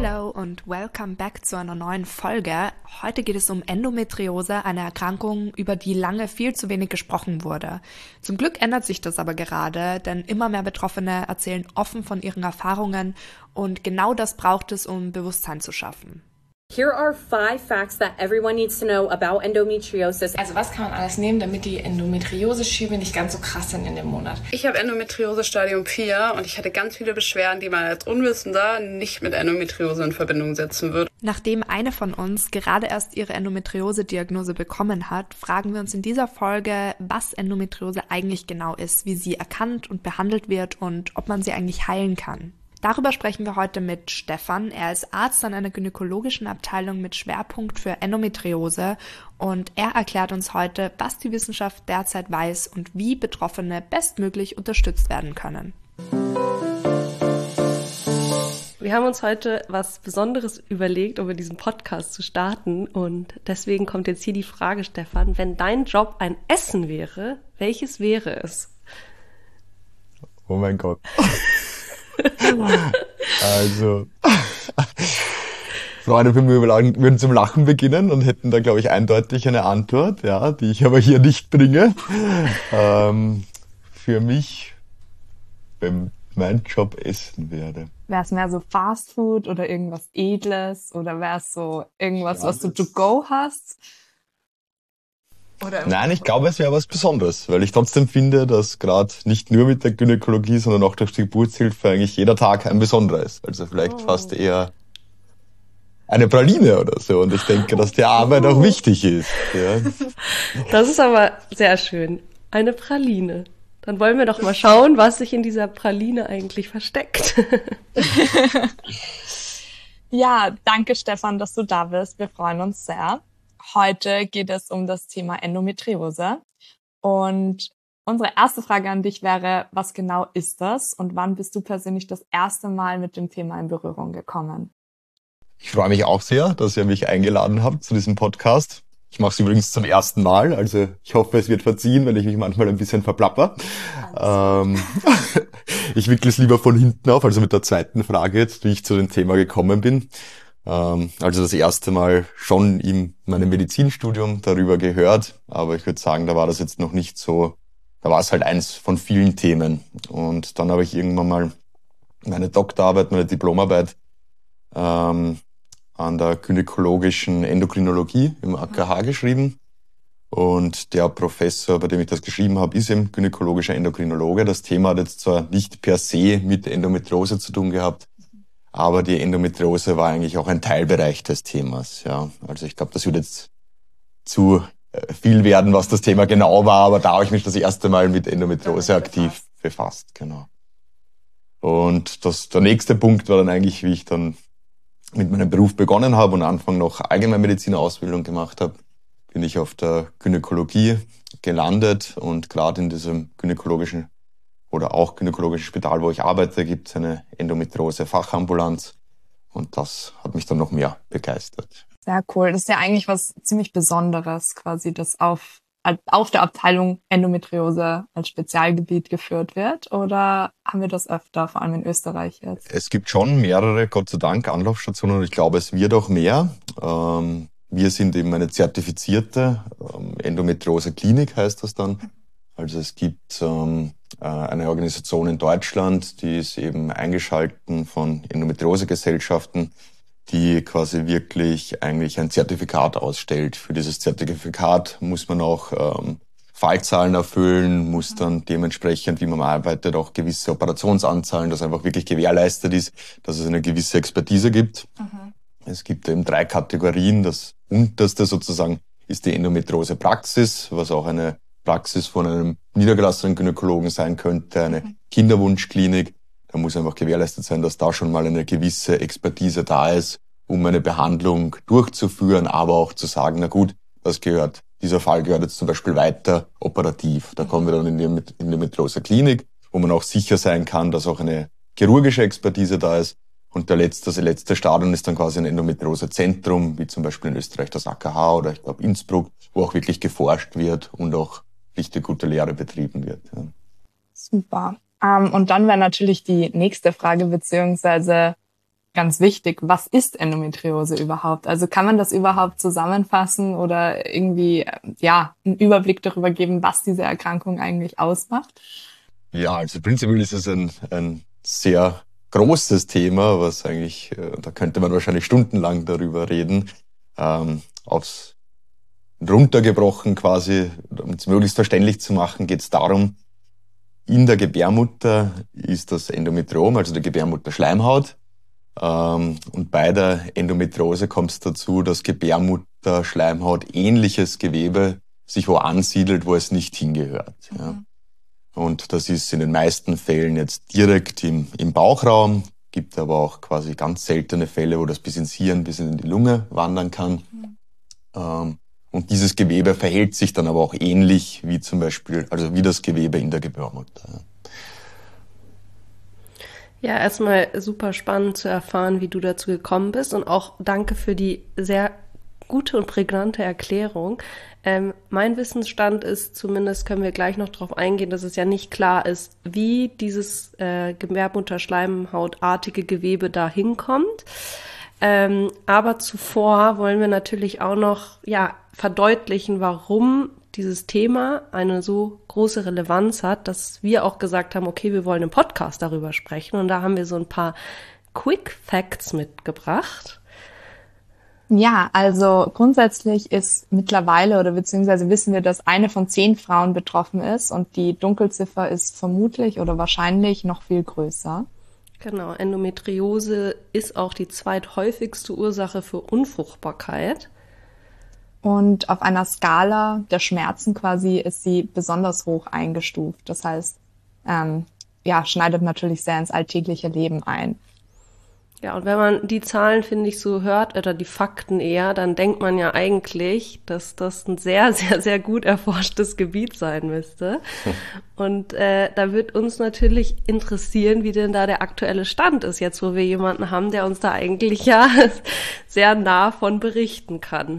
Hello und welcome back zu einer neuen Folge. Heute geht es um Endometriose, eine Erkrankung, über die lange viel zu wenig gesprochen wurde. Zum Glück ändert sich das aber gerade, denn immer mehr Betroffene erzählen offen von ihren Erfahrungen und genau das braucht es, um Bewusstsein zu schaffen. Here are 5 facts that everyone needs to know about endometriosis. Also was kann man alles nehmen, damit die Endometriose-Schübe nicht ganz so krass sind in dem Monat? Ich habe Endometriose Stadium 4 und ich hatte ganz viele Beschwerden, die man als Unwissender nicht mit Endometriose in Verbindung setzen würde. Nachdem eine von uns gerade erst ihre Endometriose-Diagnose bekommen hat, fragen wir uns in dieser Folge, was Endometriose eigentlich genau ist, wie sie erkannt und behandelt wird und ob man sie eigentlich heilen kann. Darüber sprechen wir heute mit Stefan. Er ist Arzt an einer gynäkologischen Abteilung mit Schwerpunkt für Endometriose und er erklärt uns heute, was die Wissenschaft derzeit weiß und wie Betroffene bestmöglich unterstützt werden können. Wir haben uns heute was Besonderes überlegt, um in diesem Podcast zu starten und deswegen kommt jetzt hier die Frage, Stefan, wenn dein Job ein Essen wäre, welches wäre es? Oh mein Gott. Also, Freunde von mir würden zum Lachen beginnen und hätten da, glaube ich, eindeutig eine Antwort, ja, die ich aber hier nicht bringe. Für mich, wenn mein Job Essen wäre. Wäre es mehr so Fast Food oder irgendwas Edles oder wäre es so irgendwas, was du to go hast? Nein, ich glaube, es wäre was Besonderes, weil ich trotzdem finde, dass gerade nicht nur mit der Gynäkologie, sondern auch durch die Geburtshilfe eigentlich jeder Tag ein besonderer ist. Also vielleicht fast eher eine Praline oder so. Und ich denke, dass die Arbeit auch wichtig ist. Ja. Das ist aber sehr schön. Eine Praline. Dann wollen wir doch mal schauen, was sich in dieser Praline eigentlich versteckt. Ja, danke Stefan, dass du da bist. Wir freuen uns sehr. Heute geht es um das Thema Endometriose. Und unsere erste Frage an dich wäre, was genau ist das und wann bist du persönlich das erste Mal mit dem Thema in Berührung gekommen? Ich freue mich auch sehr, dass ihr mich eingeladen habt zu diesem Podcast. Ich mache es übrigens zum ersten Mal, also ich hoffe, es wird verziehen, weil ich mich manchmal ein bisschen verplapper. Ich wickle es lieber von hinten auf, also mit der zweiten Frage jetzt, wie ich zu dem Thema gekommen bin. Also das erste Mal schon in meinem Medizinstudium darüber gehört, aber ich würde sagen, da war das jetzt noch nicht so, da war es halt eins von vielen Themen. Und dann habe ich irgendwann mal meine Doktorarbeit, meine Diplomarbeit an der gynäkologischen Endokrinologie im AKH geschrieben. Und der Professor, bei dem ich das geschrieben habe, ist eben gynäkologischer Endokrinologe. Das Thema hat jetzt zwar nicht per se mit Endometriose zu tun gehabt, aber die Endometriose war eigentlich auch ein Teilbereich des Themas. Ja, also ich glaube, das würde jetzt zu viel werden, was das Thema genau war, aber da habe ich mich das erste Mal mit Endometriose aktiv befasst. Genau. Und der nächste Punkt war dann eigentlich, wie ich dann mit meinem Beruf begonnen habe und Anfang noch Allgemeinmediziner-Ausbildung gemacht habe, bin ich auf der Gynäkologie gelandet und gerade in diesem gynäkologischen oder auch gynäkologischen Spital, wo ich arbeite, gibt es eine Endometriose-Fachambulanz und das hat mich dann noch mehr begeistert. Sehr cool. Das ist ja eigentlich was ziemlich Besonderes, quasi, dass auf der Abteilung Endometriose als Spezialgebiet geführt wird. Oder haben wir das öfter, vor allem in Österreich jetzt? Es gibt schon mehrere, Gott sei Dank, Anlaufstationen und ich glaube, es wird auch mehr. Wir sind eben eine zertifizierte Endometriose-Klinik, heißt das dann. Also es gibt eine Organisation in Deutschland, die ist eben eingeschalten von Endometriose-Gesellschaften, die quasi wirklich eigentlich ein Zertifikat ausstellt. Für dieses Zertifikat muss man auch Fallzahlen erfüllen, muss dann dementsprechend, wie man arbeitet, auch gewisse Operationsanzahlen, dass einfach wirklich gewährleistet ist, dass es eine gewisse Expertise gibt. Es gibt eben 3 Kategorien. Das unterste sozusagen ist die Endometriose-Praxis, was auch eine Praxis von einem niedergelassenen Gynäkologen sein könnte, eine Kinderwunschklinik. Da muss einfach gewährleistet sein, dass da schon mal eine gewisse Expertise da ist, um eine Behandlung durchzuführen, aber auch zu sagen, na gut, dieser Fall gehört jetzt zum Beispiel weiter operativ. Da kommen wir dann in die Endometriose-Klinik, wo man auch sicher sein kann, dass auch eine chirurgische Expertise da ist. Und das letzte Stadion ist dann quasi ein Endometriose-Zentrum, wie zum Beispiel in Österreich das AKH oder ich glaube Innsbruck, wo auch wirklich geforscht wird und auch richtig gute Lehre betrieben wird. Ja. Super. Und dann wäre natürlich die nächste Frage, beziehungsweise ganz wichtig, was ist Endometriose überhaupt? Also kann man das überhaupt zusammenfassen oder irgendwie einen Überblick darüber geben, was diese Erkrankung eigentlich ausmacht? Ja, also prinzipiell ist es ein sehr großes Thema, was eigentlich, da könnte man wahrscheinlich stundenlang darüber reden. Aufs runtergebrochen quasi, um es möglichst verständlich zu machen, geht es darum, in der Gebärmutter ist das Endometriom, also der Gebärmutterschleimhaut. Und bei der Endometriose kommt es dazu, dass Gebärmutterschleimhaut ähnliches Gewebe sich wo ansiedelt, wo es nicht hingehört. Ja. Und das ist in den meisten Fällen jetzt direkt im Bauchraum, gibt aber auch quasi ganz seltene Fälle, wo das bis ins Hirn, bis in die Lunge wandern kann. Und dieses Gewebe verhält sich dann aber auch ähnlich wie zum Beispiel, also wie das Gewebe in der Gebärmutter. Ja, erstmal super spannend zu erfahren, wie du dazu gekommen bist und auch danke für die sehr gute und prägnante Erklärung. Mein Wissensstand ist, zumindest können wir gleich noch darauf eingehen, dass es ja nicht klar ist, wie dieses Gebärmutterschleimhautartige Gewebe da hinkommt. Aber zuvor wollen wir natürlich auch noch verdeutlichen, warum dieses Thema eine so große Relevanz hat, dass wir auch gesagt haben, okay, wir wollen im Podcast darüber sprechen. Und da haben wir so ein paar Quick Facts mitgebracht. Ja, also grundsätzlich ist mittlerweile oder beziehungsweise wissen wir, dass 1 von 10 Frauen betroffen ist und die Dunkelziffer ist vermutlich oder wahrscheinlich noch viel größer. Genau, Endometriose ist auch die zweithäufigste Ursache für Unfruchtbarkeit. Und auf einer Skala der Schmerzen quasi ist sie besonders hoch eingestuft. Das heißt, schneidet natürlich sehr ins alltägliche Leben ein. Ja, und wenn man die Zahlen, finde ich, so hört, oder die Fakten eher, dann denkt man ja eigentlich, dass das ein sehr, sehr, sehr gut erforschtes Gebiet sein müsste. Und da wird uns natürlich interessieren, wie denn da der aktuelle Stand ist, jetzt wo wir jemanden haben, der uns da eigentlich ja sehr nah von berichten kann.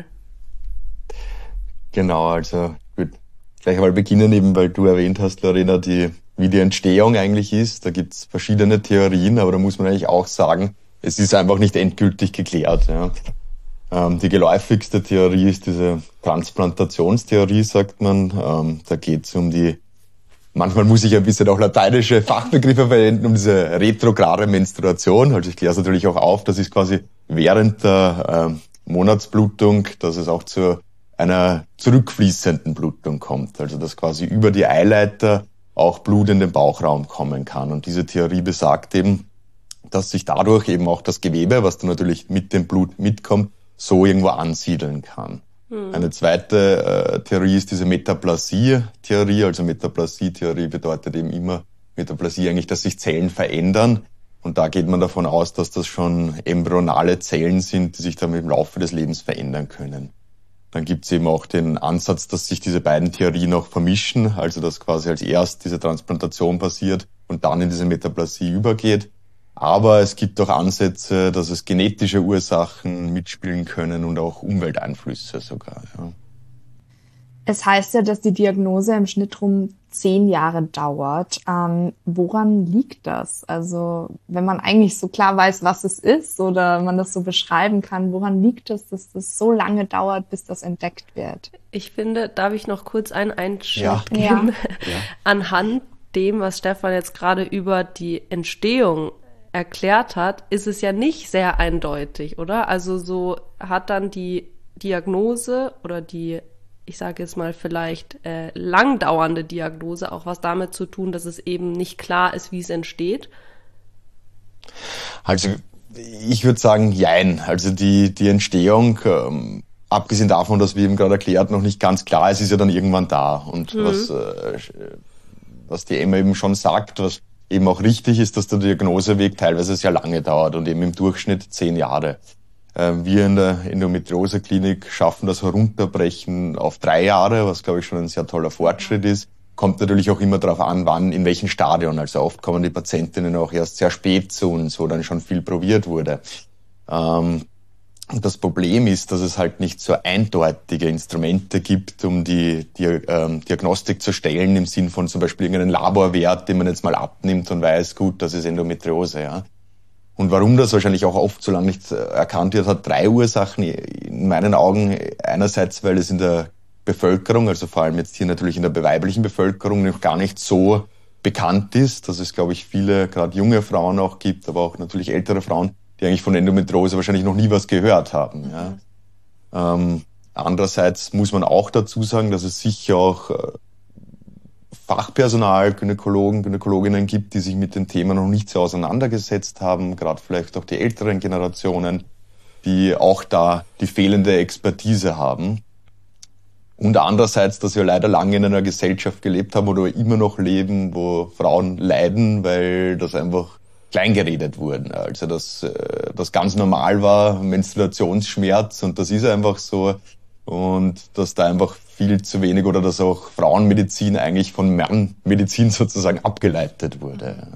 Genau, also ich würde gleich mal beginnen, eben weil du erwähnt hast, Lorena, wie die Entstehung eigentlich ist. Da gibt's verschiedene Theorien, aber da muss man eigentlich auch sagen, es ist einfach nicht endgültig geklärt. Ja. Die geläufigste Theorie ist diese Transplantationstheorie, sagt man. Da geht's um manchmal muss ich ein bisschen auch lateinische Fachbegriffe verwenden, um diese retrograde Menstruation. Also ich kläre es natürlich auch auf, das ist quasi während der Monatsblutung, dass es auch zu einer zurückfließenden Blutung kommt. Also dass quasi über die Eileiter auch Blut in den Bauchraum kommen kann. Und diese Theorie besagt eben, dass sich dadurch eben auch das Gewebe, was dann natürlich mit dem Blut mitkommt, so irgendwo ansiedeln kann. Eine zweite Theorie ist diese Metaplasie-Theorie. Also Metaplasie-Theorie bedeutet eben immer, Metaplasie eigentlich, dass sich Zellen verändern. Und da geht man davon aus, dass das schon embryonale Zellen sind, die sich dann im Laufe des Lebens verändern können. Dann gibt's eben auch den Ansatz, dass sich diese beiden Theorien auch vermischen, also dass quasi als erst diese Transplantation passiert und dann in diese Metaplasie übergeht. Aber es gibt auch Ansätze, dass es genetische Ursachen mitspielen können und auch Umwelteinflüsse sogar. Ja. Es heißt ja, dass die Diagnose im Schnitt rund 10 Jahre dauert. Woran liegt das? Also wenn man eigentlich so klar weiß, was es ist oder man das so beschreiben kann, woran liegt es, dass das so lange dauert, bis das entdeckt wird? Ich finde, darf ich noch kurz einen Einschub geben? Ja. Anhand dem, was Stefan jetzt gerade über die Entstehung erklärt hat, ist es ja nicht sehr eindeutig, oder? Also so hat dann die Diagnose oder die, ich sage jetzt mal vielleicht langdauernde Diagnose auch was damit zu tun, dass es eben nicht klar ist, wie es entsteht? Also ich würde sagen, jein. Also die Entstehung, abgesehen davon, dass wir eben gerade erklärt, noch nicht ganz klar ist ja dann irgendwann da. Und was die Emma eben schon sagt, was eben auch richtig ist, dass der Diagnoseweg teilweise sehr lange dauert und eben im Durchschnitt 10 Jahre. Wir in der Endometriose-Klinik schaffen das Herunterbrechen auf 3 Jahre, was glaube ich schon ein sehr toller Fortschritt ist. Kommt natürlich auch immer darauf an, wann, in welchen Stadion. Also oft kommen die Patientinnen auch erst sehr spät zu uns, wo dann schon viel probiert wurde. Und das Problem ist, dass es halt nicht so eindeutige Instrumente gibt, um die Diagnostik zu stellen, im Sinn von zum Beispiel irgendeinen Laborwert, den man jetzt mal abnimmt und weiß, gut, das ist Endometriose. Ja. Und warum das wahrscheinlich auch oft so lange nicht erkannt wird, hat 3 Ursachen in meinen Augen. Einerseits, weil es in der Bevölkerung, also vor allem jetzt hier natürlich in der weiblichen Bevölkerung, noch gar nicht so bekannt ist, dass es, glaube ich, viele, gerade junge Frauen auch gibt, aber auch natürlich ältere Frauen, die eigentlich von Endometriose wahrscheinlich noch nie was gehört haben. Ja. Andererseits muss man auch dazu sagen, dass es sicher auch Fachpersonal, Gynäkologen, Gynäkologinnen gibt, die sich mit dem Thema noch nicht so auseinandergesetzt haben, gerade vielleicht auch die älteren Generationen, die auch da die fehlende Expertise haben. Und andererseits, dass wir leider lange in einer Gesellschaft gelebt haben oder immer noch leben, wo Frauen leiden, weil das einfach kleingeredet wurden. Also dass das ganz normal war, Menstruationsschmerz, und das ist einfach so. Und dass da einfach viel zu wenig oder dass auch Frauenmedizin eigentlich von Männermedizin sozusagen abgeleitet wurde.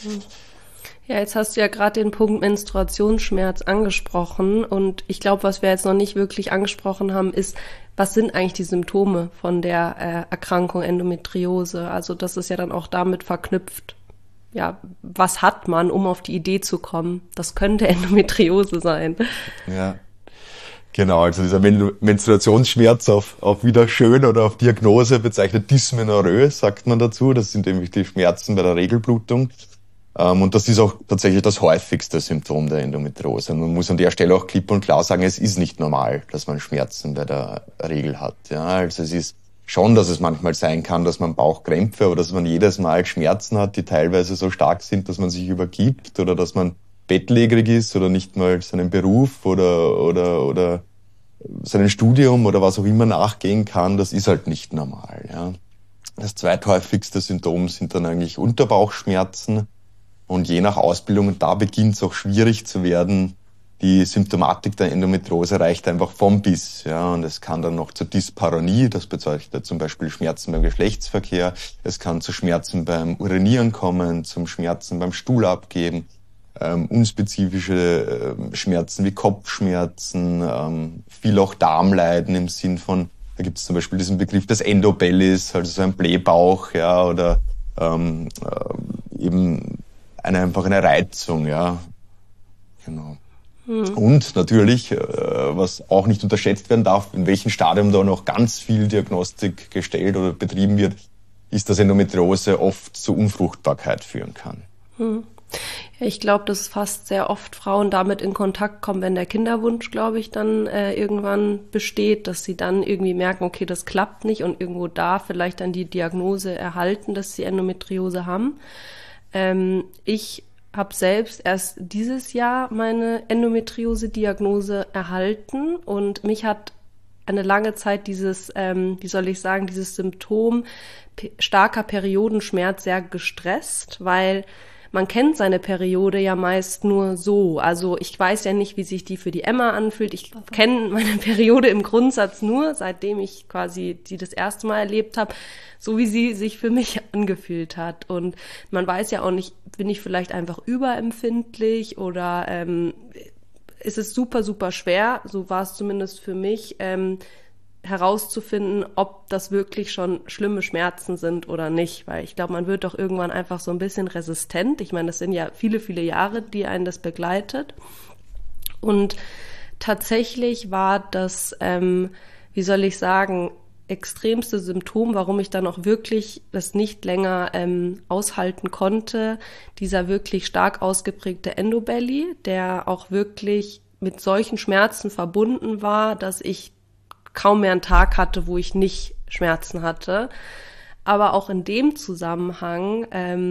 Ja, jetzt hast du ja gerade den Punkt Menstruationsschmerz angesprochen, und ich glaube, was wir jetzt noch nicht wirklich angesprochen haben, ist, was sind eigentlich die Symptome von der Erkrankung Endometriose? Also das ist ja dann auch damit verknüpft. Ja, was hat man, um auf die Idee zu kommen? Das könnte Endometriose sein. Ja. Genau, also dieser Menstruationsschmerz auf wieder schön oder auf Diagnose bezeichnet Dysmenorrhoe, sagt man dazu. Das sind nämlich die Schmerzen bei der Regelblutung. Und das ist auch tatsächlich das häufigste Symptom der Endometriose. Man muss an der Stelle auch klipp und klar sagen, es ist nicht normal, dass man Schmerzen bei der Regel hat. Ja, also es ist schon, dass es manchmal sein kann, dass man Bauchkrämpfe oder dass man jedes Mal Schmerzen hat, die teilweise so stark sind, dass man sich übergibt, oder dass man bettlägerig ist oder nicht mal seinen Beruf oder seinem Studium oder was auch immer nachgehen kann. Das ist halt nicht normal. Ja. Das zweithäufigste Symptom sind dann eigentlich Unterbauchschmerzen. Und je nach Ausbildung, da beginnt es auch schwierig zu werden. Die Symptomatik der Endometriose reicht einfach vom bis. Ja. Und es kann dann noch zur Dyspareunie, das bezeichnet zum Beispiel Schmerzen beim Geschlechtsverkehr. Es kann zu Schmerzen beim Urinieren kommen, zum Schmerzen beim Stuhlabgeben. Unspezifische Schmerzen wie Kopfschmerzen, viel auch Darmleiden im Sinn von, da gibt es zum Beispiel diesen Begriff des Endobellies, also so ein Blähbauch, ja, oder eben einfach eine Reizung, ja, genau. Und natürlich, was auch nicht unterschätzt werden darf, in welchem Stadium da noch ganz viel Diagnostik gestellt oder betrieben wird, ist, dass Endometriose oft zu Unfruchtbarkeit führen kann. Ja, ich glaube, dass fast sehr oft Frauen damit in Kontakt kommen, wenn der Kinderwunsch, glaube ich, dann irgendwann besteht, dass sie dann irgendwie merken, okay, das klappt nicht, und irgendwo da vielleicht dann die Diagnose erhalten, dass sie Endometriose haben. Ich habe selbst erst dieses Jahr meine Endometriose-Diagnose erhalten, und mich hat eine lange Zeit dieses, dieses Symptom starker Periodenschmerz sehr gestresst, weil man kennt seine Periode ja meist nur so. Also ich weiß ja nicht, wie sich die für die Emma anfühlt. Ich kenne meine Periode im Grundsatz nur, seitdem ich quasi die das erste Mal erlebt habe, so wie sie sich für mich angefühlt hat. Und man weiß ja auch nicht, bin ich vielleicht einfach überempfindlich oder ist es super, super schwer, so war es zumindest für mich, herauszufinden, ob das wirklich schon schlimme Schmerzen sind oder nicht, weil ich glaube, man wird doch irgendwann einfach so ein bisschen resistent. Ich meine, das sind ja viele, viele Jahre, die einen das begleitet. Und tatsächlich war das, extremste Symptom, warum ich dann auch wirklich das nicht länger aushalten konnte, dieser wirklich stark ausgeprägte Endobelly, der auch wirklich mit solchen Schmerzen verbunden war, dass ich kaum mehr einen Tag hatte, wo ich nicht Schmerzen hatte. Aber auch in dem Zusammenhang,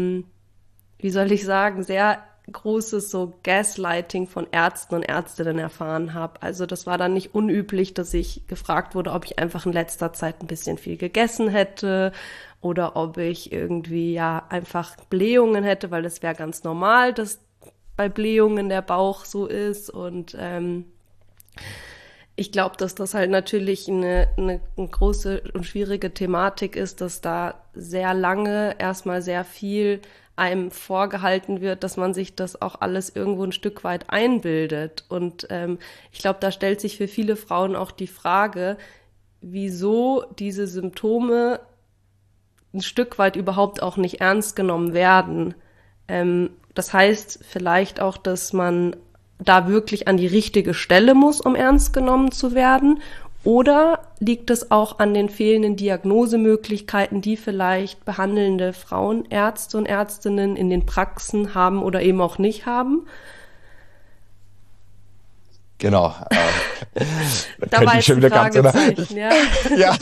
sehr großes so Gaslighting von Ärzten und Ärztinnen erfahren habe. Also das war dann nicht unüblich, dass ich gefragt wurde, ob ich einfach in letzter Zeit ein bisschen viel gegessen hätte oder ob ich irgendwie einfach Blähungen hätte, weil das wäre ganz normal, dass bei Blähungen der Bauch so ist. Und ich glaube, dass das halt natürlich eine große und schwierige Thematik ist, dass da sehr lange erstmal sehr viel einem vorgehalten wird, dass man sich das auch alles irgendwo ein Stück weit einbildet. Und ich glaube, da stellt sich für viele Frauen auch die Frage, wieso diese Symptome ein Stück weit überhaupt auch nicht ernst genommen werden. Das heißt vielleicht auch, dass man da wirklich an die richtige Stelle muss, um ernst genommen zu werden? Oder liegt es auch an den fehlenden Diagnosemöglichkeiten, die vielleicht behandelnde Frauenärzte und Ärztinnen in den Praxen haben oder eben auch nicht haben? Genau. Da war jetzt ein Fragezeichen, ja. Ja,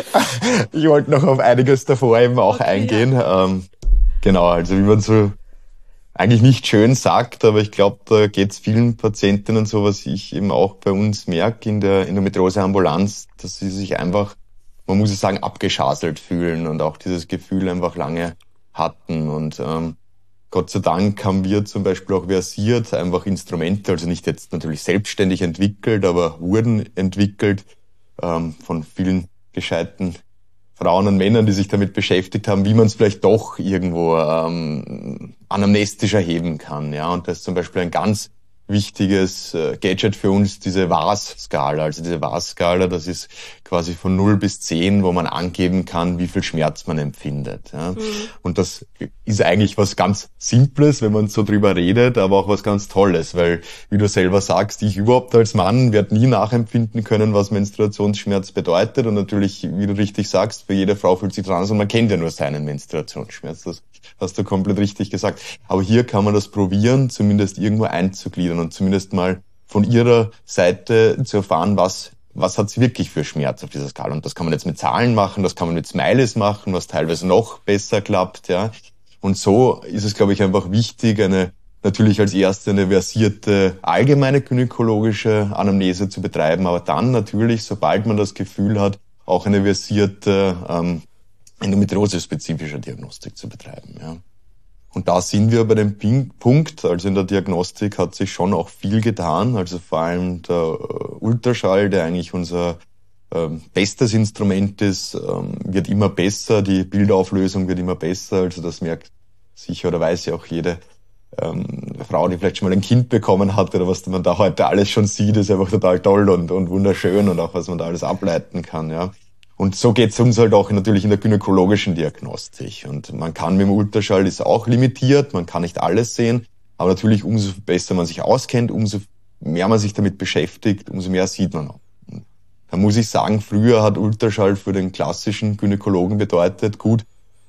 ich wollte noch auf einiges davor eben auch eingehen. Ja. Genau, also wie man so eigentlich nicht schön sagt, aber ich glaube, da geht es vielen Patientinnen so, was ich eben auch bei uns merke in der Endometriose-Ambulanz, dass sie sich einfach, man muss es sagen, abgeschaselt fühlen und auch dieses Gefühl einfach lange hatten. Und Gott sei Dank haben wir zum Beispiel auch versiert einfach Instrumente, also nicht jetzt natürlich selbstständig entwickelt, aber wurden entwickelt von vielen gescheiten Frauen und Männern, die sich damit beschäftigt haben, wie man es vielleicht doch irgendwo anamnestisch erheben kann. Ja, und das ist zum Beispiel ein ganz wichtiges Gadget für uns, diese VAS-Skala. Also diese VAS-Skala, das ist quasi von 0 bis 10, wo man angeben kann, wie viel Schmerz man empfindet. Ja. Und das ist eigentlich was ganz Simples, wenn man so drüber redet, aber auch was ganz Tolles, weil, wie du selber sagst, ich überhaupt als Mann werde nie nachempfinden können, was Menstruationsschmerz bedeutet. Und natürlich, wie du richtig sagst, für jede Frau fühlt sich dran an, man kennt ja nur seinen Menstruationsschmerz. Das hast du komplett richtig gesagt. Aber hier kann man das probieren, zumindest irgendwo einzugliedern und zumindest mal von ihrer Seite zu erfahren, was hat sie wirklich für Schmerz auf dieser Skala. Und das kann man jetzt mit Zahlen machen, das kann man mit Smileys machen, was teilweise noch besser klappt, ja. Und so ist es, glaube ich, einfach wichtig, natürlich als erste eine versierte allgemeine gynäkologische Anamnese zu betreiben, aber dann natürlich, sobald man das Gefühl hat, auch eine versierte endometriose-spezifische Diagnostik zu betreiben, ja. Und da sind wir bei dem Punkt, also in der Diagnostik hat sich schon auch viel getan, also vor allem der Ultraschall, der eigentlich unser bestes Instrument ist, wird immer besser, die Bildauflösung wird immer besser, also das merkt sicher oder weiß ja auch jede Frau, die vielleicht schon mal ein Kind bekommen hat oder was man da heute alles schon sieht, ist einfach total toll und wunderschön und auch was man da alles ableiten kann, ja. Und so geht's uns halt auch natürlich in der gynäkologischen Diagnostik. Und man kann mit dem Ultraschall, ist auch limitiert, man kann nicht alles sehen, aber natürlich umso besser man sich auskennt, umso mehr man sich damit beschäftigt, umso mehr sieht man auch. Und da muss ich sagen, früher hat Ultraschall für den klassischen Gynäkologen bedeutet, gut,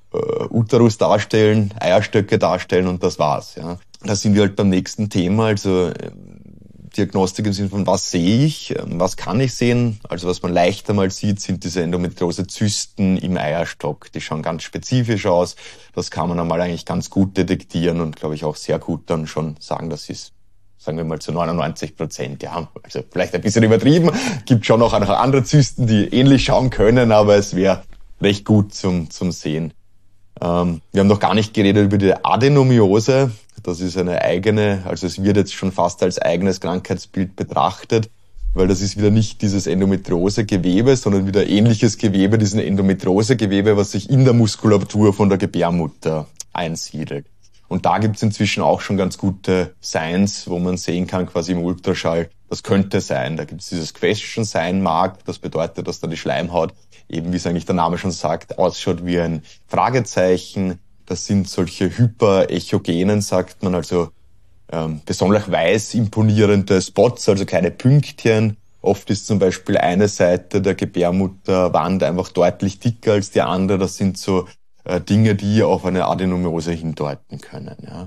Uterus darstellen, Eierstöcke darstellen und das war's. Ja. Da sind wir halt beim nächsten Thema, also Diagnostik im Sinne von, was sehe ich, was kann ich sehen? Also was man leichter mal sieht, sind diese Endometriose-Zysten im Eierstock. Die schauen ganz spezifisch aus. Das kann man einmal eigentlich ganz gut detektieren und, glaube ich, auch sehr gut dann schon sagen, das ist, sagen wir mal, zu 99%. Ja, also vielleicht ein bisschen übertrieben. Gibt schon auch andere Zysten, die ähnlich schauen können, aber es wäre recht gut zum Sehen. Wir haben noch gar nicht geredet über die Adenomiose. Das ist eine eigene, also es wird jetzt schon fast als eigenes Krankheitsbild betrachtet, weil das ist wieder nicht dieses Endometriose-Gewebe, sondern wieder ähnliches Gewebe, diesen Endometriose-Gewebe, was sich in der Muskulatur von der Gebärmutter einsiedelt. Und da gibt's inzwischen auch schon ganz gute Signs, wo man sehen kann, quasi im Ultraschall, das könnte sein. Da gibt's dieses Question-Sign-Mark, das bedeutet, dass da die Schleimhaut, eben wie es eigentlich der Name schon sagt, ausschaut wie ein Fragezeichen. Das sind solche Hyperechogenen, sagt man, also besonders weiß imponierende Spots, also kleine Pünktchen. Oft ist zum Beispiel eine Seite der Gebärmutterwand einfach deutlich dicker als die andere. Das sind so Dinge, die auf eine Adenomiose hindeuten können. Ja.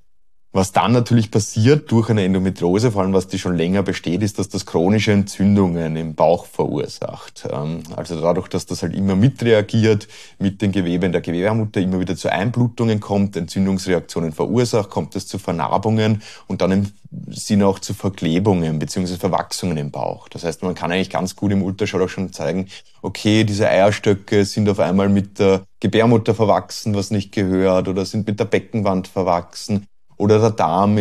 Was dann natürlich passiert durch eine Endometriose, vor allem was die schon länger besteht, ist, dass das chronische Entzündungen im Bauch verursacht. Also dadurch, dass das halt immer mitreagiert mit den Geweben der Gebärmutter, immer wieder zu Einblutungen kommt, Entzündungsreaktionen verursacht, kommt es zu Vernarbungen und dann im Sinne auch zu Verklebungen bzw. Verwachsungen im Bauch. Das heißt, man kann eigentlich ganz gut im Ultraschall auch schon zeigen, okay, diese Eierstöcke sind auf einmal mit der Gebärmutter verwachsen, was nicht gehört, oder sind mit der Beckenwand verwachsen. Oder der Darm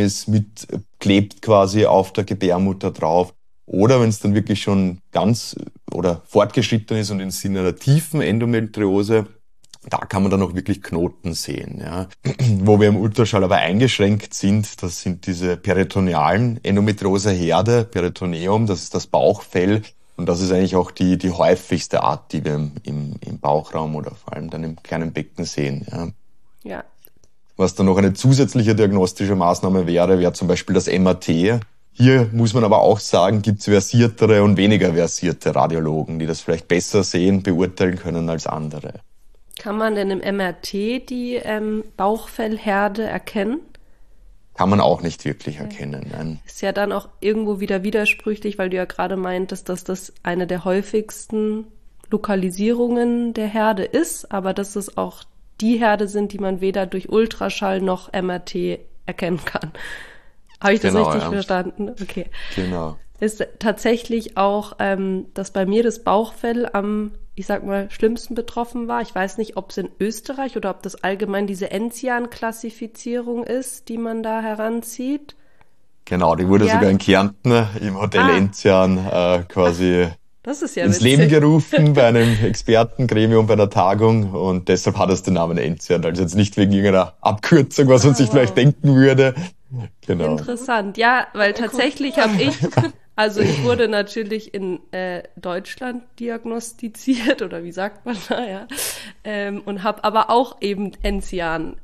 klebt quasi auf der Gebärmutter drauf. Oder wenn es dann wirklich schon ganz oder fortgeschritten ist und im Sinne einer tiefen Endometriose, da kann man dann auch wirklich Knoten sehen. Ja. Wo wir im Ultraschall aber eingeschränkt sind, das sind diese peritonealen Endometrioseherde, Peritoneum, das ist das Bauchfell. Und das ist eigentlich auch die häufigste Art, die wir im Bauchraum oder vor allem dann im kleinen Becken sehen. Ja. Ja. Was dann noch eine zusätzliche diagnostische Maßnahme wäre zum Beispiel das MRT. Hier muss man aber auch sagen, gibt es versiertere und weniger versierte Radiologen, die das vielleicht besser sehen, beurteilen können als andere. Kann man denn im MRT die Bauchfellherde erkennen? Kann man auch nicht wirklich erkennen. Nein. Ist ja dann auch irgendwo wieder widersprüchlich, weil du ja gerade meintest, dass das eine der häufigsten Lokalisierungen der Herde ist, aber dass es auch die Herde sind, die man weder durch Ultraschall noch MRT erkennen kann. Habe ich das richtig verstanden? Okay. Genau. Ist tatsächlich auch, dass bei mir das Bauchfell am, ich sag mal, schlimmsten betroffen war. Ich weiß nicht, ob es in Österreich oder ob das allgemein diese Enzian-Klassifizierung ist, die man da heranzieht. Genau, die wurde sogar in Kärnten im Hotel Enzian quasi das ist ja ins Leben gerufen bei einem Expertengremium bei einer Tagung und deshalb hat es den Namen Enzian. Also jetzt nicht wegen irgendeiner Abkürzung, was man sich vielleicht denken würde. Genau. Interessant, ja, weil tatsächlich habe ich wurde natürlich in Deutschland diagnostiziert oder wie sagt man da, ja, und habe aber auch eben Enzian,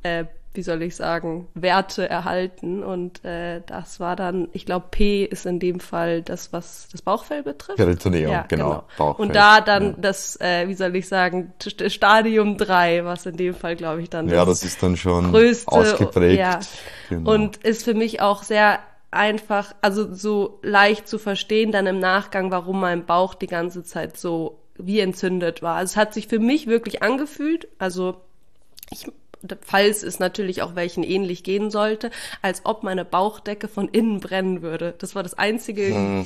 Werte erhalten und das war dann, ich glaube, P ist in dem Fall das, was das Bauchfell betrifft. Peritoneum, ja, genau. Bauchfell. Und da dann das, Stadium 3, was in dem Fall, glaube ich, dann das ist dann schon größte, ausgeprägt. Ja. Genau. Und ist für mich auch sehr einfach, also so leicht zu verstehen dann im Nachgang, warum mein Bauch die ganze Zeit so wie entzündet war. Also es hat sich für mich wirklich angefühlt, falls es natürlich auch welchen ähnlich gehen sollte, als ob meine Bauchdecke von innen brennen würde. Das war das einzige,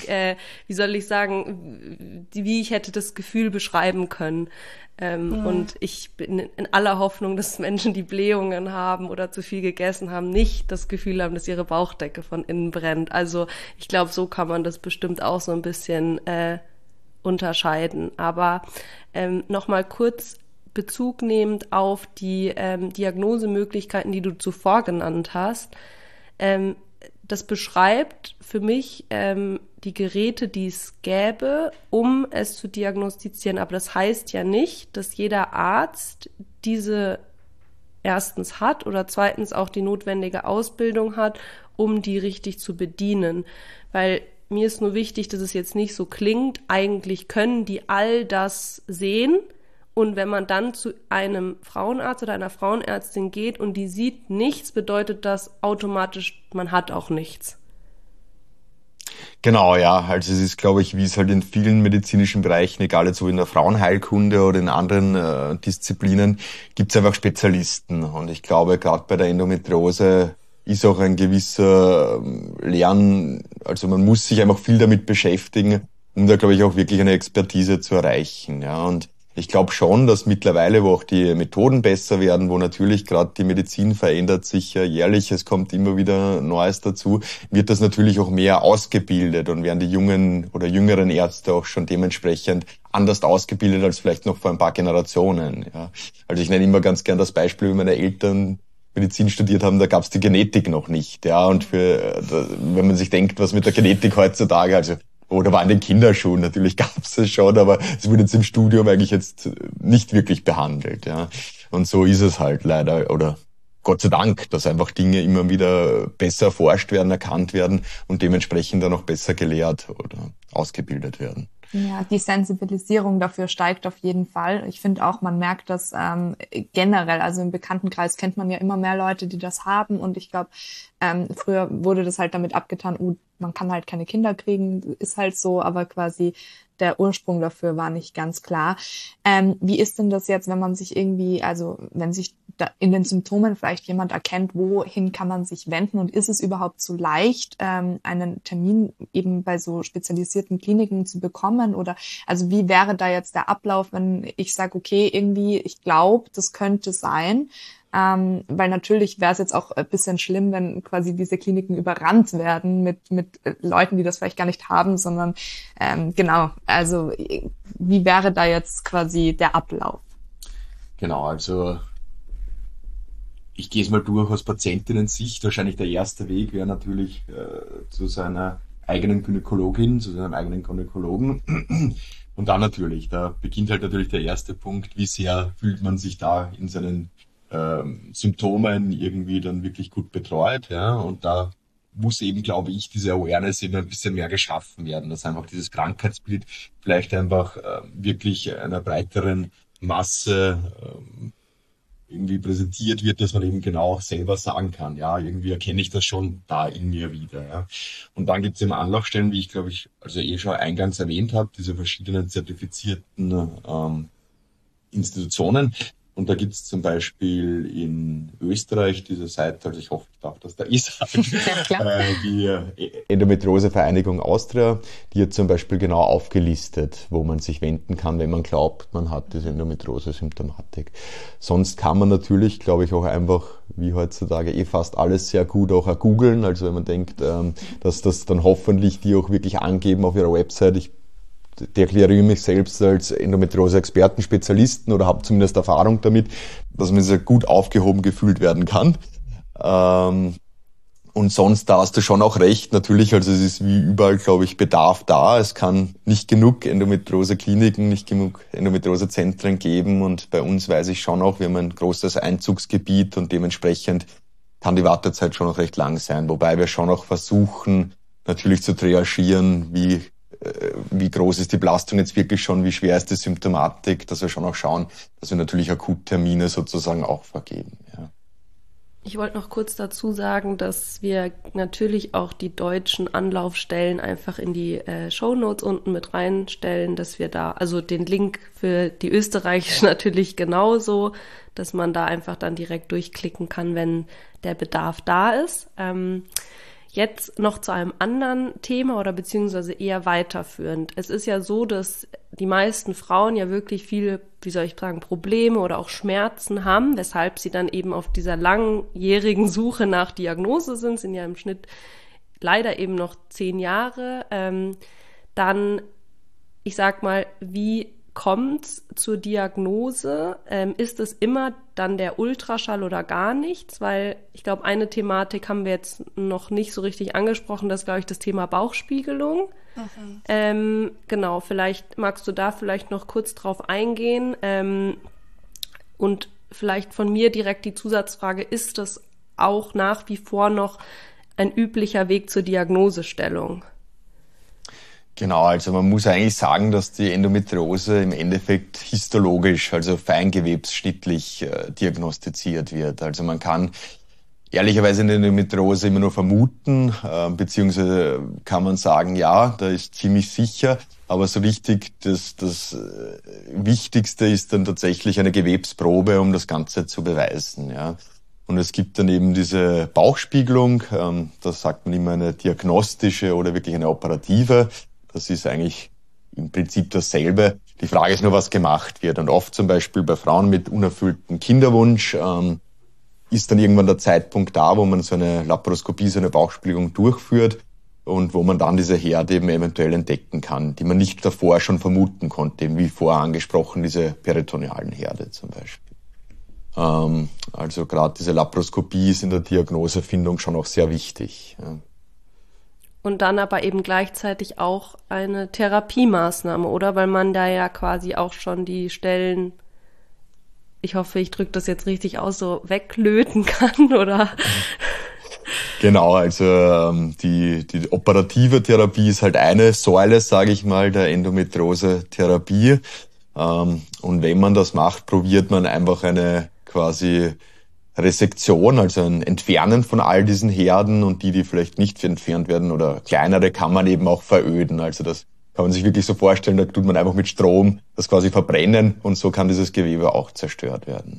wie ich hätte das Gefühl beschreiben können. Und ich bin in aller Hoffnung, dass Menschen, die Blähungen haben oder zu viel gegessen haben, nicht das Gefühl haben, dass ihre Bauchdecke von innen brennt. Also ich glaube, so kann man das bestimmt auch so ein bisschen unterscheiden. Aber nochmal kurz Bezug nehmend auf die Diagnosemöglichkeiten, die du zuvor genannt hast. Das beschreibt für mich die Geräte, die es gäbe, um es zu diagnostizieren. Aber das heißt ja nicht, dass jeder Arzt diese erstens hat oder zweitens auch die notwendige Ausbildung hat, um die richtig zu bedienen. Weil mir ist nur wichtig, dass es jetzt nicht so klingt, eigentlich können die all das sehen. Und wenn man dann zu einem Frauenarzt oder einer Frauenärztin geht und die sieht nichts, bedeutet das automatisch, man hat auch nichts. Genau, ja. Also es ist, glaube ich, wie es halt in vielen medizinischen Bereichen, egal jetzt so in der Frauenheilkunde oder in anderen Disziplinen, gibt es einfach Spezialisten. Und ich glaube, gerade bei der Endometriose ist auch ein gewisser also man muss sich einfach viel damit beschäftigen, um da, glaube ich, auch wirklich eine Expertise zu erreichen. Ja, und ich glaube schon, dass mittlerweile, wo auch die Methoden besser werden, wo natürlich gerade die Medizin verändert sich ja jährlich, es kommt immer wieder Neues dazu, wird das natürlich auch mehr ausgebildet und werden die jungen oder jüngeren Ärzte auch schon dementsprechend anders ausgebildet als vielleicht noch vor ein paar Generationen. Ja. Also ich nenne immer ganz gern das Beispiel, wie meine Eltern Medizin studiert haben, da gab's die Genetik noch nicht. Ja, und wenn man sich denkt, was mit der Genetik heutzutage, also oder war in den Kinderschuhen, natürlich gab's es schon, aber es wurde jetzt im Studium eigentlich jetzt nicht wirklich behandelt. Ja. Und so ist es halt leider, oder Gott sei Dank, dass einfach Dinge immer wieder besser erforscht werden, erkannt werden und dementsprechend dann auch besser gelehrt oder ausgebildet werden. Ja, die Sensibilisierung dafür steigt auf jeden Fall. Ich finde auch, man merkt das generell, also im Bekanntenkreis kennt man ja immer mehr Leute, die das haben und ich glaube, früher wurde das halt damit abgetan, man kann halt keine Kinder kriegen, ist halt so, aber quasi der Ursprung dafür war nicht ganz klar. Wie ist denn das jetzt, wenn man sich irgendwie, also wenn sich da in den Symptomen vielleicht jemand erkennt, wohin kann man sich wenden und ist es überhaupt so leicht, einen Termin eben bei so spezialisierten Kliniken zu bekommen oder also wie wäre da jetzt der Ablauf, wenn ich sage, okay, irgendwie, ich glaube, das könnte sein, weil natürlich wäre es jetzt auch ein bisschen schlimm, wenn quasi diese Kliniken überrannt werden mit Leuten, die das vielleicht gar nicht haben, sondern genau, also wie wäre da jetzt quasi der Ablauf? Genau, also ich gehe es mal durch aus Patientinnen-Sicht. Wahrscheinlich der erste Weg wäre natürlich zu seiner eigenen Gynäkologin, zu seinem eigenen Gynäkologen. Und dann natürlich, da beginnt halt natürlich der erste Punkt, wie sehr fühlt man sich da in seinen Symptomen irgendwie dann wirklich gut betreut, ja, und da muss eben, glaube ich, diese Awareness eben ein bisschen mehr geschaffen werden, dass einfach dieses Krankheitsbild vielleicht einfach wirklich einer breiteren Masse irgendwie präsentiert wird, dass man eben genau selber sagen kann, ja, irgendwie erkenne ich das schon da in mir wieder, ja. Und dann gibt es eben Anlaufstellen, wie ich glaube ich, also schon eingangs erwähnt habe, diese verschiedenen zertifizierten Institutionen. Und da gibt es zum Beispiel in Österreich diese Seite, also ich hoffe, ich darf das da sagen, die Endometriose-Vereinigung Austria, die hat zum Beispiel genau aufgelistet, wo man sich wenden kann, wenn man glaubt, man hat diese Endometriose-Symptomatik. Sonst kann man natürlich, glaube ich, auch einfach, wie heutzutage fast alles sehr gut auch googeln. Also wenn man denkt, dass das dann hoffentlich die auch wirklich angeben auf ihrer Website. Ich deklariere mich selbst als Endometriose-Experten, Spezialisten oder habe zumindest Erfahrung damit, dass man sehr gut aufgehoben gefühlt werden kann. Und sonst, da hast du schon auch recht, natürlich, also es ist wie überall, glaube ich, Bedarf da. Es kann nicht genug Endometriose-Kliniken, nicht genug Endometriose-Zentren geben und bei uns weiß ich schon auch, wir haben ein großes Einzugsgebiet und dementsprechend kann die Wartezeit schon noch recht lang sein, wobei wir schon auch versuchen, natürlich zu triagieren, wie groß ist die Belastung jetzt wirklich schon, wie schwer ist die Symptomatik, dass wir schon auch schauen, dass wir natürlich Akuttermine sozusagen auch vergeben. Ja. Ich wollte noch kurz dazu sagen, dass wir natürlich auch die deutschen Anlaufstellen einfach in die Shownotes unten mit reinstellen, dass wir da, also den Link für die österreichische natürlich genauso, dass man da einfach dann direkt durchklicken kann, wenn der Bedarf da ist. Jetzt noch zu einem anderen Thema oder beziehungsweise eher weiterführend. Es ist ja so, dass die meisten Frauen ja wirklich viele, wie soll ich sagen, Probleme oder auch Schmerzen haben, weshalb sie dann eben auf dieser langjährigen Suche nach Diagnose sind ja im Schnitt leider eben noch 10 Jahre. Dann, ich sag mal, wie kommt zur Diagnose? Ist es immer dann der Ultraschall oder gar nichts? Weil ich glaube, eine Thematik haben wir jetzt noch nicht so richtig angesprochen, das ist, glaube ich, das Thema Bauchspiegelung. Genau, vielleicht magst du da vielleicht noch kurz drauf eingehen und vielleicht von mir direkt die Zusatzfrage, ist das auch nach wie vor noch ein üblicher Weg zur Diagnosestellung? Genau, also man muss eigentlich sagen, dass die Endometriose im Endeffekt histologisch, also feingewebsschnittlich diagnostiziert wird. Also man kann ehrlicherweise eine Endometriose immer nur vermuten, beziehungsweise kann man sagen, ja, da ist ziemlich sicher, aber so richtig das Wichtigste ist dann tatsächlich eine Gewebsprobe, um das Ganze zu beweisen, ja. Und es gibt dann eben diese Bauchspiegelung, das sagt man immer eine diagnostische oder wirklich eine operative. Das ist eigentlich im Prinzip dasselbe. Die Frage ist nur, was gemacht wird. Und oft zum Beispiel bei Frauen mit unerfülltem Kinderwunsch ist dann irgendwann der Zeitpunkt da, wo man so eine Laparoskopie, so eine Bauchspiegelung durchführt und wo man dann diese Herde eben eventuell entdecken kann, die man nicht davor schon vermuten konnte, eben wie vorher angesprochen, diese peritonealen Herde zum Beispiel. Also gerade diese Laparoskopie ist in der Diagnosefindung schon auch sehr wichtig. Ja. Und dann aber eben gleichzeitig auch eine Therapiemaßnahme, oder? Weil man da ja quasi auch schon die Stellen, ich hoffe, ich drücke das jetzt richtig aus, so weglöten kann, oder? Genau, also die operative Therapie ist halt eine Säule, sage ich mal, der Endometriose-Therapie. Und wenn man das macht, probiert man einfach eine quasi Resektion, also ein Entfernen von all diesen Herden, und die vielleicht nicht entfernt werden oder kleinere kann man eben auch veröden. Also das kann man sich wirklich so vorstellen, da tut man einfach mit Strom das quasi verbrennen und so kann dieses Gewebe auch zerstört werden.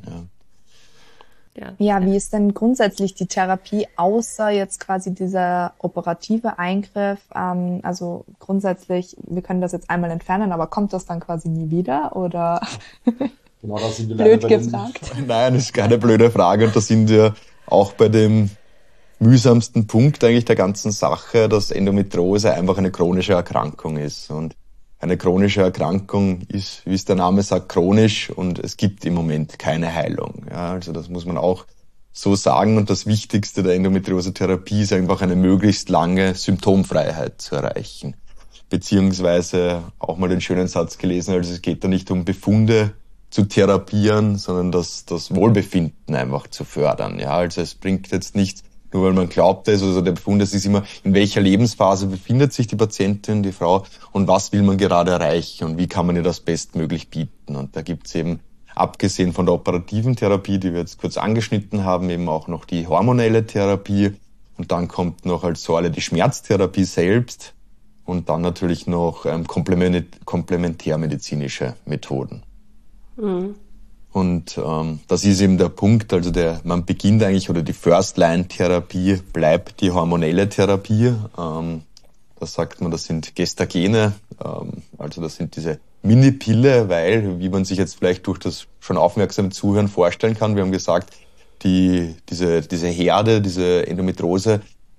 Ja, wie ist denn grundsätzlich die Therapie, außer jetzt quasi dieser operative Eingriff? Also grundsätzlich, wir können das jetzt einmal entfernen, aber kommt das dann quasi nie wieder oder? Genau, da sind wir blöd gefragt. Nein, das ist keine blöde Frage und da sind wir auch bei dem mühsamsten Punkt eigentlich der ganzen Sache, dass Endometriose einfach eine chronische Erkrankung ist. Und eine chronische Erkrankung ist, wie es der Name sagt, chronisch und es gibt im Moment keine Heilung. Ja, also das muss man auch so sagen und das Wichtigste der Endometriose-Therapie ist einfach eine möglichst lange Symptomfreiheit zu erreichen. Beziehungsweise auch mal den schönen Satz gelesen, also es geht da nicht um Befunde zu therapieren, sondern das Wohlbefinden einfach zu fördern. Ja, also es bringt jetzt nichts, nur weil man glaubt es, also der Befund, es ist immer, in welcher Lebensphase befindet sich die Patientin, die Frau, und was will man gerade erreichen und wie kann man ihr das bestmöglich bieten. Und da gibt's eben, abgesehen von der operativen Therapie, die wir jetzt kurz angeschnitten haben, eben auch noch die hormonelle Therapie, und dann kommt noch als Säule die Schmerztherapie selbst und dann natürlich noch komplementärmedizinische Methoden. Mhm. Und das ist eben der Punkt, also man beginnt eigentlich, oder die First-Line-Therapie bleibt die hormonelle Therapie. Da sagt man, das sind Gestagene, also das sind diese Mini-Pille, weil, wie man sich jetzt vielleicht durch das schon aufmerksame Zuhören vorstellen kann, wir haben gesagt, diese Herde, diese Endometriose,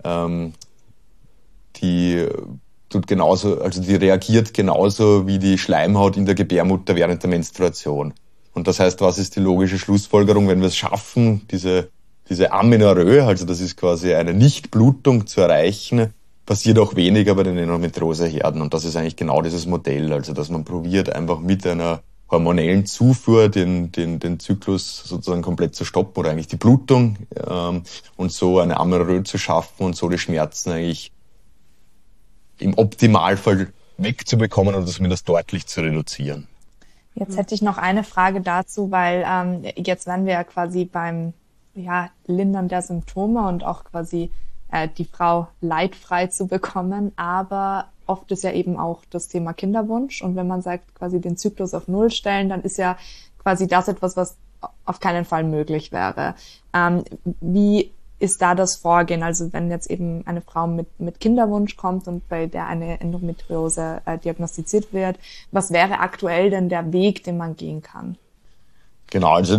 die tut genauso, also die reagiert genauso wie die Schleimhaut in der Gebärmutter während der Menstruation. Und das heißt, was ist die logische Schlussfolgerung, wenn wir es schaffen, diese Amenorrhoe, also das ist quasi eine Nichtblutung zu erreichen, passiert auch weniger bei den Endometrioseherden. Und das ist eigentlich genau dieses Modell, also dass man probiert, einfach mit einer hormonellen Zufuhr den Zyklus sozusagen komplett zu stoppen oder eigentlich die Blutung und so eine Amenorrhoe zu schaffen und so die Schmerzen eigentlich im Optimalfall wegzubekommen oder zumindest deutlich zu reduzieren. Jetzt hätte ich noch eine Frage dazu, weil jetzt wären wir ja quasi beim Lindern der Symptome und auch quasi die Frau leidfrei zu bekommen, aber oft ist ja eben auch das Thema Kinderwunsch, und wenn man sagt, quasi den Zyklus auf Null stellen, dann ist ja quasi das etwas, was auf keinen Fall möglich wäre. Wie ist da das Vorgehen? Also wenn jetzt eben eine Frau mit Kinderwunsch kommt und bei der eine Endometriose diagnostiziert wird, was wäre aktuell denn der Weg, den man gehen kann? Genau, also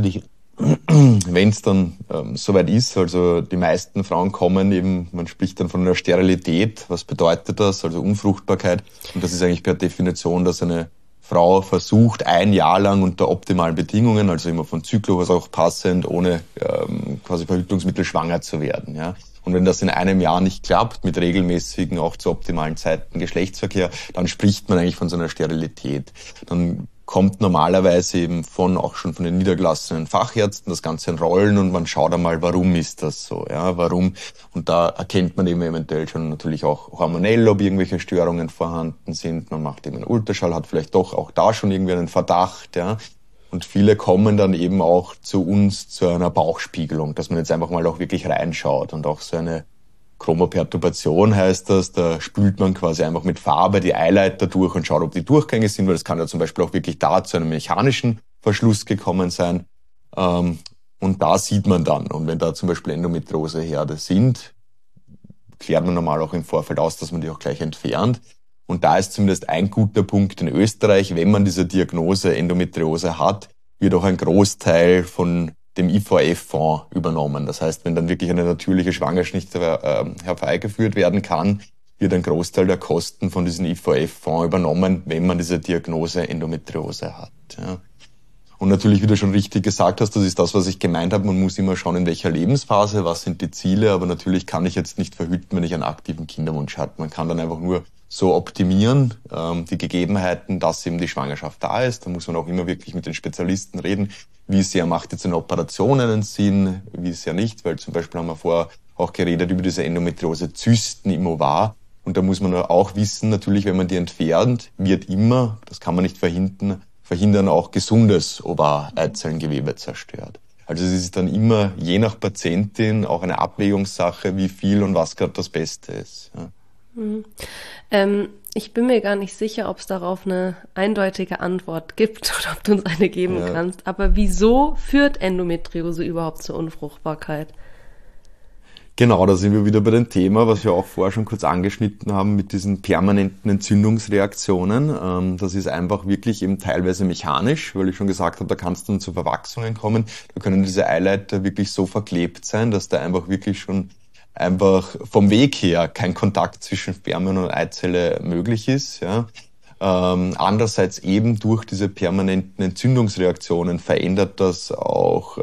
wenn es dann soweit ist, also die meisten Frauen kommen eben, man spricht dann von einer Sterilität. Was bedeutet das? Also Unfruchtbarkeit. Und das ist eigentlich per Definition, dass eine Frau versucht, 1 Jahr lang unter optimalen Bedingungen, also immer von Zyklus auch passend, ohne quasi Verhütungsmittel schwanger zu werden. Ja. Und wenn das in einem Jahr nicht klappt, mit regelmäßigen, auch zu optimalen Zeiten Geschlechtsverkehr, dann spricht man eigentlich von so einer Sterilität. Dann kommt normalerweise eben auch schon von den niedergelassenen Fachärzten das Ganze in Rollen und man schaut einmal, warum ist das so, ja, warum, und da erkennt man eben eventuell schon natürlich auch hormonell, ob irgendwelche Störungen vorhanden sind, man macht eben einen Ultraschall, hat vielleicht doch auch da schon irgendwie einen Verdacht, ja, und viele kommen dann eben auch zu uns zu einer Bauchspiegelung, dass man jetzt einfach mal auch wirklich reinschaut und auch so eine Chromoperturbation heißt das, da spült man quasi einfach mit Farbe die Eileiter durch und schaut, ob die Durchgänge sind, weil es kann ja zum Beispiel auch wirklich da zu einem mechanischen Verschluss gekommen sein. Und da sieht man dann, und wenn da zum Beispiel Endometrioseherde sind, klärt man normal auch im Vorfeld aus, dass man die auch gleich entfernt. Und da ist zumindest ein guter Punkt in Österreich, wenn man diese Diagnose Endometriose hat, wird auch ein Großteil von dem IVF-Fonds übernommen. Das heißt, wenn dann wirklich eine natürliche Schwangerschaft herbeigeführt werden kann, wird ein Großteil der Kosten von diesem IVF-Fonds übernommen, wenn man diese Diagnose Endometriose hat. Ja. Und natürlich, wie du schon richtig gesagt hast, das ist das, was ich gemeint habe, man muss immer schauen, in welcher Lebensphase, was sind die Ziele, aber natürlich kann ich jetzt nicht verhüten, wenn ich einen aktiven Kinderwunsch habe. Man kann dann einfach nur so optimieren, die Gegebenheiten, dass eben die Schwangerschaft da ist. Da muss man auch immer wirklich mit den Spezialisten reden, wie sehr macht jetzt eine Operation einen Sinn, wie sehr nicht, weil zum Beispiel haben wir vorher auch geredet über diese Endometriose-Zysten im Ovar. Und da muss man auch wissen, natürlich, wenn man die entfernt, wird immer, das kann man nicht verhindern auch gesundes Ovar-Eizellengewebe zerstört. Also es ist dann immer, je nach Patientin, auch eine Abwägungssache, wie viel und was gerade das Beste ist. Ja. Ich bin mir gar nicht sicher, ob es darauf eine eindeutige Antwort gibt oder ob du uns eine geben kannst. Aber wieso führt Endometriose überhaupt zur Unfruchtbarkeit? Genau, da sind wir wieder bei dem Thema, was wir auch vorher schon kurz angeschnitten haben, mit diesen permanenten Entzündungsreaktionen. Das ist einfach wirklich eben teilweise mechanisch, weil ich schon gesagt habe, da kann es dann zu Verwachsungen kommen. Da können diese Eileiter wirklich so verklebt sein, dass da einfach wirklich schon einfach vom Weg her kein Kontakt zwischen Spermien und Eizelle möglich ist. Ja. Andererseits eben durch diese permanenten Entzündungsreaktionen verändert das auch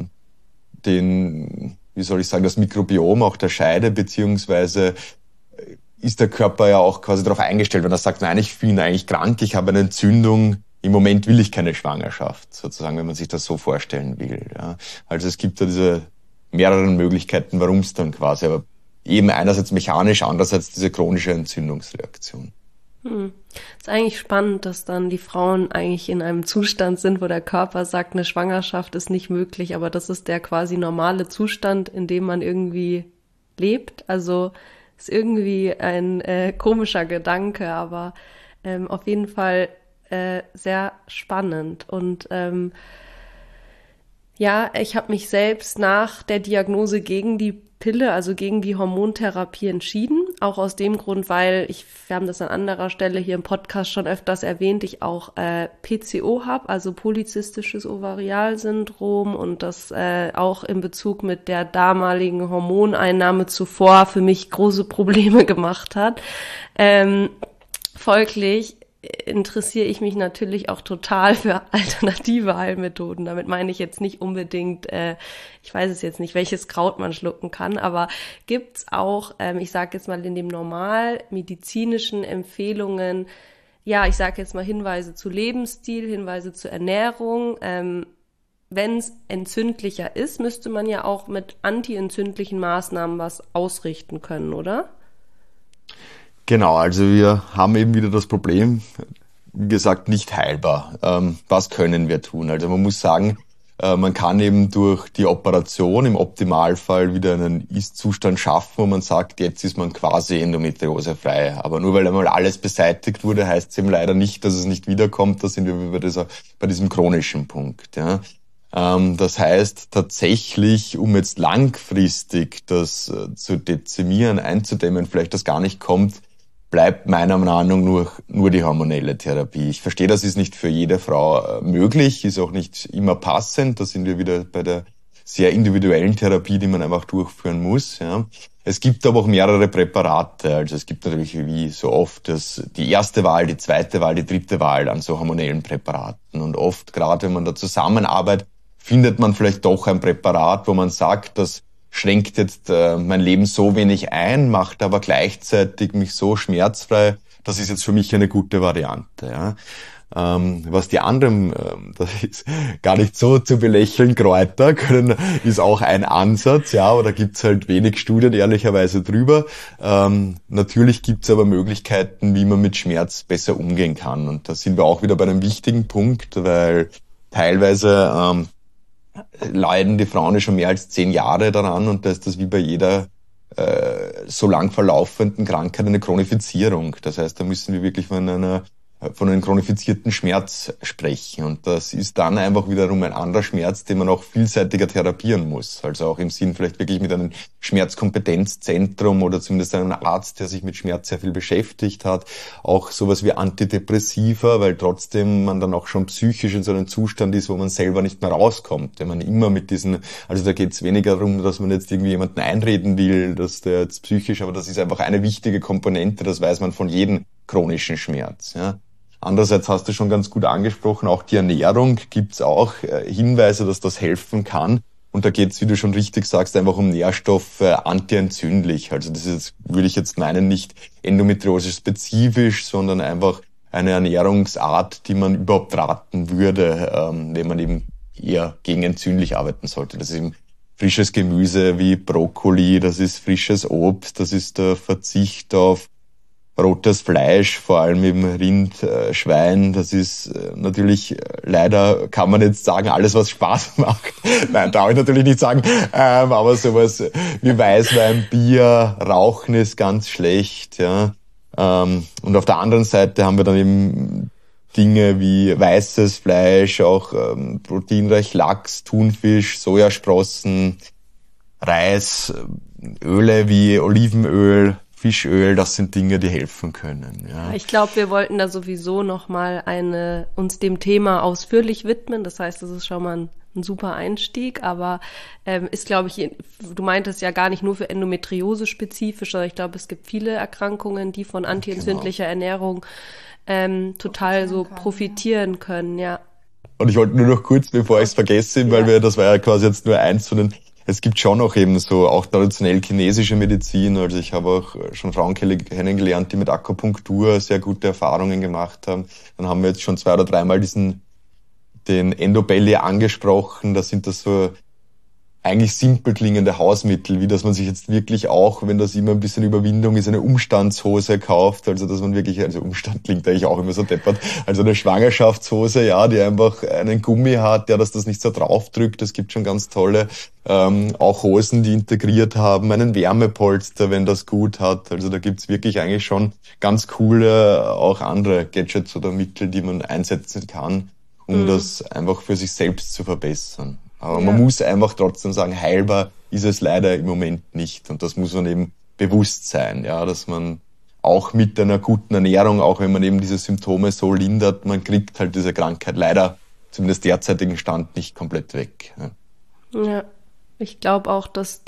das Mikrobiom auch der Scheide, beziehungsweise ist der Körper ja auch quasi darauf eingestellt, wenn er sagt, nein, ich bin eigentlich krank, ich habe eine Entzündung, im Moment will ich keine Schwangerschaft, sozusagen, wenn man sich das so vorstellen will. Ja. Also es gibt da diese mehreren Möglichkeiten, warum es dann quasi, aber eben einerseits mechanisch, andererseits diese chronische Entzündungsreaktion. Ist eigentlich spannend, dass dann die Frauen eigentlich in einem Zustand sind, wo der Körper sagt, eine Schwangerschaft ist nicht möglich, aber das ist der quasi normale Zustand, in dem man irgendwie lebt. Also ist irgendwie ein komischer Gedanke, aber auf jeden Fall sehr spannend. Und ja, ich habe mich selbst nach der Diagnose gegen die Pille, also gegen die Hormontherapie entschieden. Auch aus dem Grund, weil wir haben das an anderer Stelle hier im Podcast schon öfters erwähnt, ich auch PCO habe, also polyzystisches Ovarialsyndrom, und das auch in Bezug mit der damaligen Hormoneinnahme zuvor für mich große Probleme gemacht hat. Folglich interessiere ich mich natürlich auch total für alternative Heilmethoden. Damit meine ich jetzt nicht unbedingt, ich weiß es jetzt nicht, welches Kraut man schlucken kann, aber gibt's auch, ich sage jetzt mal in dem normal medizinischen Empfehlungen, ja, ich sage jetzt mal Hinweise zu Lebensstil, Hinweise zur Ernährung. Wenn es entzündlicher ist, müsste man ja auch mit antientzündlichen Maßnahmen was ausrichten können, oder? Genau, also wir haben eben wieder das Problem, wie gesagt, nicht heilbar. Was können wir tun? Also man muss sagen, man kann eben durch die Operation im Optimalfall wieder einen Ist-Zustand schaffen, wo man sagt, jetzt ist man quasi endometriosefrei. Aber nur weil einmal alles beseitigt wurde, heißt es eben leider nicht, dass es nicht wiederkommt. Da sind wir bei diesem chronischen Punkt. Ja. Das heißt tatsächlich, um jetzt langfristig das zu dezimieren, einzudämmen, vielleicht das gar nicht kommt, bleibt meiner Meinung nach nur die hormonelle Therapie. Ich verstehe, das ist nicht für jede Frau möglich, ist auch nicht immer passend. Da sind wir wieder bei der sehr individuellen Therapie, die man einfach durchführen muss. Ja. Es gibt aber auch mehrere Präparate. Also es gibt natürlich wie so oft die erste Wahl, die zweite Wahl, die dritte Wahl an so hormonellen Präparaten. Und oft, gerade wenn man da zusammenarbeitet, findet man vielleicht doch ein Präparat, wo man sagt, das schränkt jetzt mein Leben so wenig ein, macht aber gleichzeitig mich so schmerzfrei, das ist jetzt für mich eine gute Variante. Ja. Was die anderen, das ist gar nicht so zu belächeln, Kräuter ist auch ein Ansatz, ja, aber da gibt's halt wenig Studien ehrlicherweise drüber. Natürlich gibt's aber Möglichkeiten, wie man mit Schmerz besser umgehen kann. Und da sind wir auch wieder bei einem wichtigen Punkt, weil teilweise leiden die Frauen schon mehr als 10 Jahre daran, und da ist das wie bei jeder so lang verlaufenden Krankheit eine Chronifizierung. Das heißt, da müssen wir wirklich von einem chronifizierten Schmerz sprechen, und das ist dann einfach wiederum ein anderer Schmerz, den man auch vielseitiger therapieren muss. Also auch im Sinn vielleicht wirklich mit einem Schmerzkompetenzzentrum oder zumindest einem Arzt, der sich mit Schmerz sehr viel beschäftigt hat. Auch sowas wie Antidepressiva, weil trotzdem man dann auch schon psychisch in so einem Zustand ist, wo man selber nicht mehr rauskommt. Wenn man immer mit also da geht es weniger darum, dass man jetzt irgendwie jemanden einreden will, dass der jetzt psychisch, aber das ist einfach eine wichtige Komponente, das weiß man von jedem chronischen Schmerz. Ja. Andererseits hast du schon ganz gut angesprochen, auch die Ernährung, gibt's auch Hinweise, dass das helfen kann. Und da geht's, wie du schon richtig sagst, einfach um Nährstoffe, antientzündlich. Also das ist, würde ich jetzt meinen, nicht endometriose-spezifisch, sondern einfach eine Ernährungsart, die man überhaupt raten würde, wenn man eben eher gegen entzündlich arbeiten sollte. Das ist eben frisches Gemüse wie Brokkoli, das ist frisches Obst, das ist der Verzicht auf rotes Fleisch, vor allem eben Rind, Schwein, das ist natürlich, leider kann man jetzt sagen, alles was Spaß macht. Nein, darf ich natürlich nicht sagen, aber sowas wie Weißwein, Bier, Rauchen ist ganz schlecht, ja. Und auf der anderen Seite haben wir dann eben Dinge wie weißes Fleisch, auch proteinreich Lachs, Thunfisch, Sojasprossen, Reis, Öle wie Olivenöl, Fischöl, das sind Dinge, die helfen können. Ja. Ich glaube, wir wollten da sowieso nochmal uns dem Thema ausführlich widmen. Das heißt, das ist schon mal ein super Einstieg, aber ist, glaube ich, du meintest ja gar nicht nur für Endometriose spezifisch, sondern ich glaube, es gibt viele Erkrankungen, die von antientzündlicher Ernährung total so profitieren können, ja. Und ich wollte nur noch kurz, bevor ich es vergesse, weil das war ja quasi jetzt nur eins von den Es gibt schon auch eben so, auch traditionell chinesische Medizin. Also ich habe auch schon Frauen kennengelernt, die mit Akupunktur sehr gute Erfahrungen gemacht haben. Dann haben wir jetzt schon 2 oder 3-mal den Endobelly angesprochen. Da sind das so eigentlich simpel klingende Hausmittel, wie dass man sich jetzt wirklich auch, wenn das immer ein bisschen Überwindung ist, eine Umstandshose kauft, also dass man wirklich, also Umstand klingt eigentlich auch immer so deppert, also eine Schwangerschaftshose, ja, die einfach einen Gummi hat, ja, dass das nicht so draufdrückt. Es gibt schon ganz tolle, auch Hosen, die integriert haben, einen Wärmepolster, wenn das gut hat. Also da gibt's wirklich eigentlich schon ganz coole, auch andere Gadgets oder Mittel, die man einsetzen kann, um das einfach für sich selbst zu verbessern. Aber man muss einfach trotzdem sagen, heilbar ist es leider im Moment nicht. Und das muss man eben bewusst sein, ja, dass man auch mit einer guten Ernährung, auch wenn man eben diese Symptome so lindert, man kriegt halt diese Krankheit leider zumindest derzeitigen Stand nicht komplett weg. Ja. Ich glaube auch, dass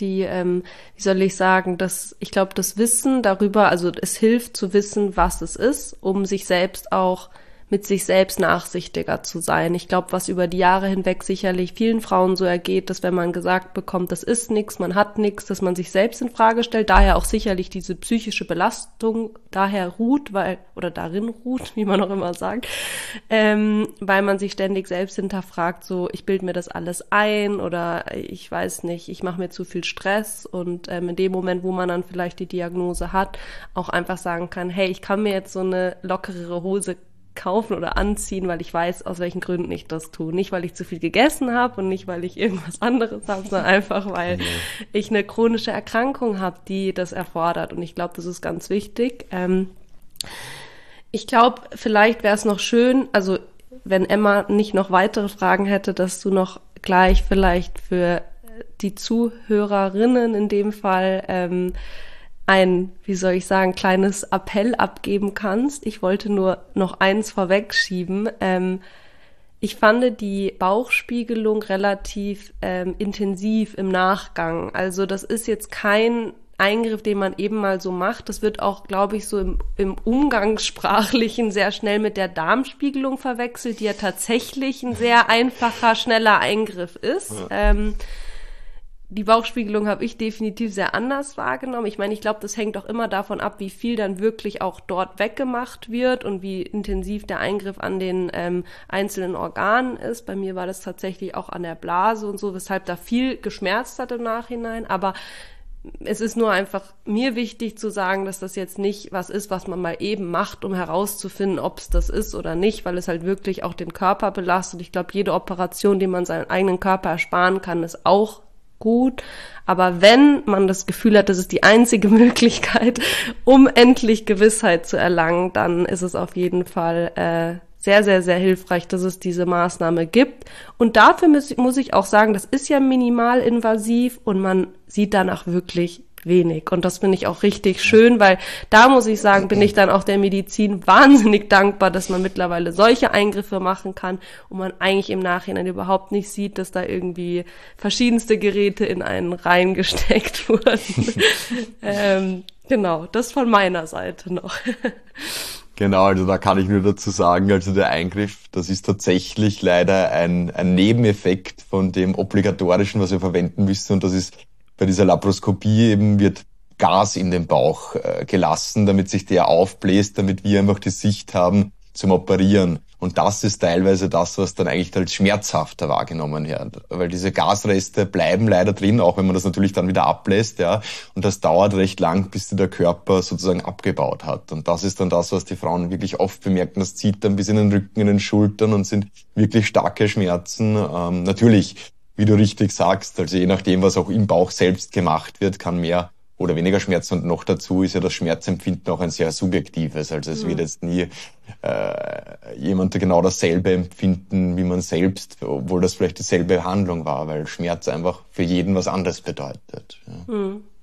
ich glaube, das Wissen darüber, also es hilft zu wissen, was es ist, um sich selbst auch mit sich selbst nachsichtiger zu sein. Ich glaube, was über die Jahre hinweg sicherlich vielen Frauen so ergeht, dass wenn man gesagt bekommt, das ist nichts, man hat nichts, dass man sich selbst in Frage stellt, daher auch sicherlich diese psychische Belastung darin ruht, wie man auch immer sagt, weil man sich ständig selbst hinterfragt, so ich bilde mir das alles ein oder ich weiß nicht, ich mache mir zu viel Stress und in dem Moment, wo man dann vielleicht die Diagnose hat, auch einfach sagen kann, hey, ich kann mir jetzt so eine lockerere Hose kaufen oder anziehen, weil ich weiß, aus welchen Gründen ich das tue. Nicht, weil ich zu viel gegessen habe und nicht, weil ich irgendwas anderes habe, sondern einfach, weil ich eine chronische Erkrankung habe, die das erfordert. Und ich glaube, das ist ganz wichtig. Ich glaube, vielleicht wäre es noch schön, also wenn Emma nicht noch weitere Fragen hätte, dass du noch gleich vielleicht für die Zuhörerinnen in dem Fall kleines Appell abgeben kannst. Ich wollte nur noch eins vorwegschieben. Ich fand die Bauchspiegelung relativ intensiv im Nachgang. Also das ist jetzt kein Eingriff, den man eben mal so macht. Das wird auch, glaube ich, so im Umgangssprachlichen sehr schnell mit der Darmspiegelung verwechselt, die ja tatsächlich ein sehr einfacher, schneller Eingriff ist. Ja. Die Bauchspiegelung habe ich definitiv sehr anders wahrgenommen. Ich meine, ich glaube, das hängt auch immer davon ab, wie viel dann wirklich auch dort weggemacht wird und wie intensiv der Eingriff an den einzelnen Organen ist. Bei mir war das tatsächlich auch an der Blase und so, weshalb da viel geschmerzt hat im Nachhinein. Aber es ist nur einfach mir wichtig zu sagen, dass das jetzt nicht was ist, was man mal eben macht, um herauszufinden, ob es das ist oder nicht, weil es halt wirklich auch den Körper belastet. Ich glaube, jede Operation, die man seinen eigenen Körper ersparen kann, ist auch gut, aber wenn man das Gefühl hat, das ist die einzige Möglichkeit, um endlich Gewissheit zu erlangen, dann ist es auf jeden Fall sehr, sehr, sehr hilfreich, dass es diese Maßnahme gibt. Und dafür muss ich auch sagen, das ist ja minimalinvasiv und man sieht danach wirklich wenig. Und das finde ich auch richtig schön, weil da muss ich sagen, bin ich dann auch der Medizin wahnsinnig dankbar, dass man mittlerweile solche Eingriffe machen kann und man eigentlich im Nachhinein überhaupt nicht sieht, dass da irgendwie verschiedenste Geräte in einen reingesteckt wurden. Genau, das von meiner Seite noch. Genau, also da kann ich nur dazu sagen, also der Eingriff, das ist tatsächlich leider ein Nebeneffekt von dem Obligatorischen, was wir verwenden müssen, und das ist bei dieser Laparoskopie eben wird Gas in den Bauch gelassen, damit sich der aufbläst, damit wir einfach die Sicht haben zum Operieren. Und das ist teilweise das, was dann eigentlich als schmerzhafter wahrgenommen wird. Weil diese Gasreste bleiben leider drin, auch wenn man das natürlich dann wieder ablässt, ja. Und das dauert recht lang, bis der Körper sozusagen abgebaut hat. Und das ist dann das, was die Frauen wirklich oft bemerken. Das zieht dann bis in den Rücken, in den Schultern und sind wirklich starke Schmerzen. Natürlich, wie du richtig sagst, also je nachdem, was auch im Bauch selbst gemacht wird, kann mehr oder weniger Schmerz. Und noch dazu ist ja das Schmerzempfinden auch ein sehr subjektives. Also es wird jetzt nie jemand genau dasselbe empfinden wie man selbst, obwohl das vielleicht dieselbe Behandlung war, weil Schmerz einfach für jeden was anderes bedeutet. Ja.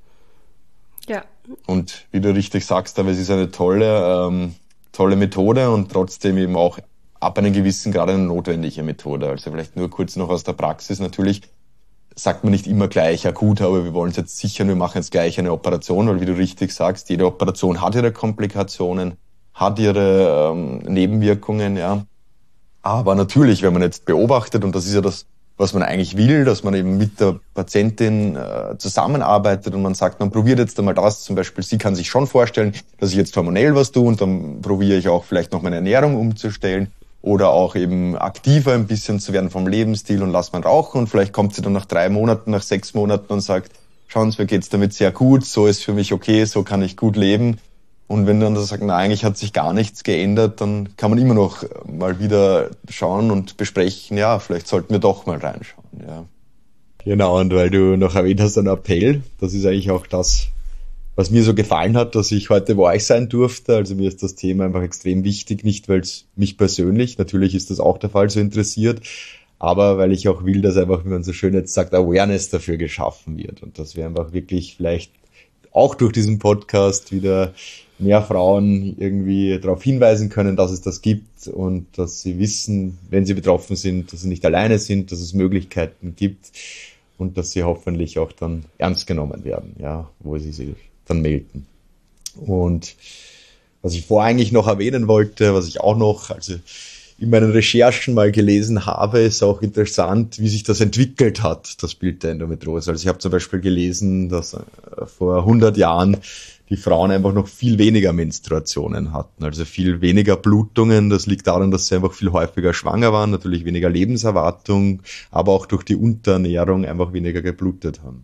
Ja. Und wie du richtig sagst, aber es ist eine tolle Methode und trotzdem eben auch ab einem gewissen Grad eine notwendige Methode. Also vielleicht nur kurz noch aus der Praxis. Natürlich sagt man nicht immer gleich, ja gut, aber wir wollen es jetzt sichern, wir machen jetzt gleich eine Operation, weil wie du richtig sagst, jede Operation hat ihre Komplikationen, hat ihre Nebenwirkungen, ja. Aber natürlich, wenn man jetzt beobachtet, und das ist ja das was man eigentlich will, dass man eben mit der Patientin zusammenarbeitet und man sagt, man probiert jetzt einmal das, zum Beispiel, sie kann sich schon vorstellen, dass ich jetzt hormonell was tue und dann probiere ich auch vielleicht noch meine Ernährung umzustellen oder auch eben aktiver ein bisschen zu werden vom Lebensstil und lass man rauchen und vielleicht kommt sie dann nach 3 Monaten, nach 6 Monaten und sagt, schauen Sie, mir geht's damit sehr gut, so ist für mich okay, so kann ich gut leben. Und wenn dann sagt, na, eigentlich hat sich gar nichts geändert, dann kann man immer noch mal wieder schauen und besprechen, ja, vielleicht sollten wir doch mal reinschauen, ja. Genau, und weil du noch erwähnt hast, ein Appell, das ist eigentlich auch das, was mir so gefallen hat, dass ich heute bei euch sein durfte. Also mir ist das Thema einfach extrem wichtig, nicht weil es mich persönlich, natürlich ist das auch der Fall, so interessiert, aber weil ich auch will, dass einfach, wie man so schön jetzt sagt, Awareness dafür geschaffen wird und dass wir einfach wirklich vielleicht auch durch diesen Podcast wieder mehr Frauen irgendwie darauf hinweisen können, dass es das gibt und dass sie wissen, wenn sie betroffen sind, dass sie nicht alleine sind, dass es Möglichkeiten gibt und dass sie hoffentlich auch dann ernst genommen werden, ja, wo sie sich dann melden. Und was ich vorher eigentlich noch erwähnen wollte, was ich auch noch, also in meinen Recherchen mal gelesen habe, ist auch interessant, wie sich das entwickelt hat, das Bild der Endometriose. Also ich habe zum Beispiel gelesen, dass vor 100 Jahren die Frauen einfach noch viel weniger Menstruationen hatten, also viel weniger Blutungen. Das liegt daran, dass sie einfach viel häufiger schwanger waren, natürlich weniger Lebenserwartung, aber auch durch die Unterernährung einfach weniger geblutet haben.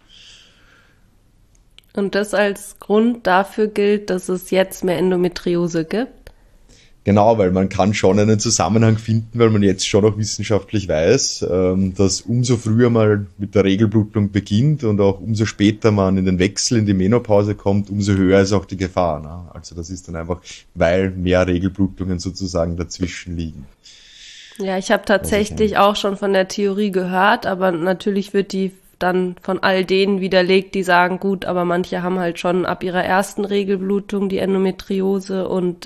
Und das als Grund dafür gilt, dass es jetzt mehr Endometriose gibt? Genau, weil man kann schon einen Zusammenhang finden, weil man jetzt schon auch wissenschaftlich weiß, dass umso früher mal mit der Regelblutung beginnt und auch umso später man in den Wechsel, in die Menopause kommt, umso höher ist auch die Gefahr. Ne? Also das ist dann einfach, weil mehr Regelblutungen sozusagen dazwischen liegen. Ja, ich habe tatsächlich auch schon von der Theorie gehört, aber natürlich wird die dann von all denen widerlegt, die sagen, gut, aber manche haben halt schon ab ihrer ersten Regelblutung die Endometriose und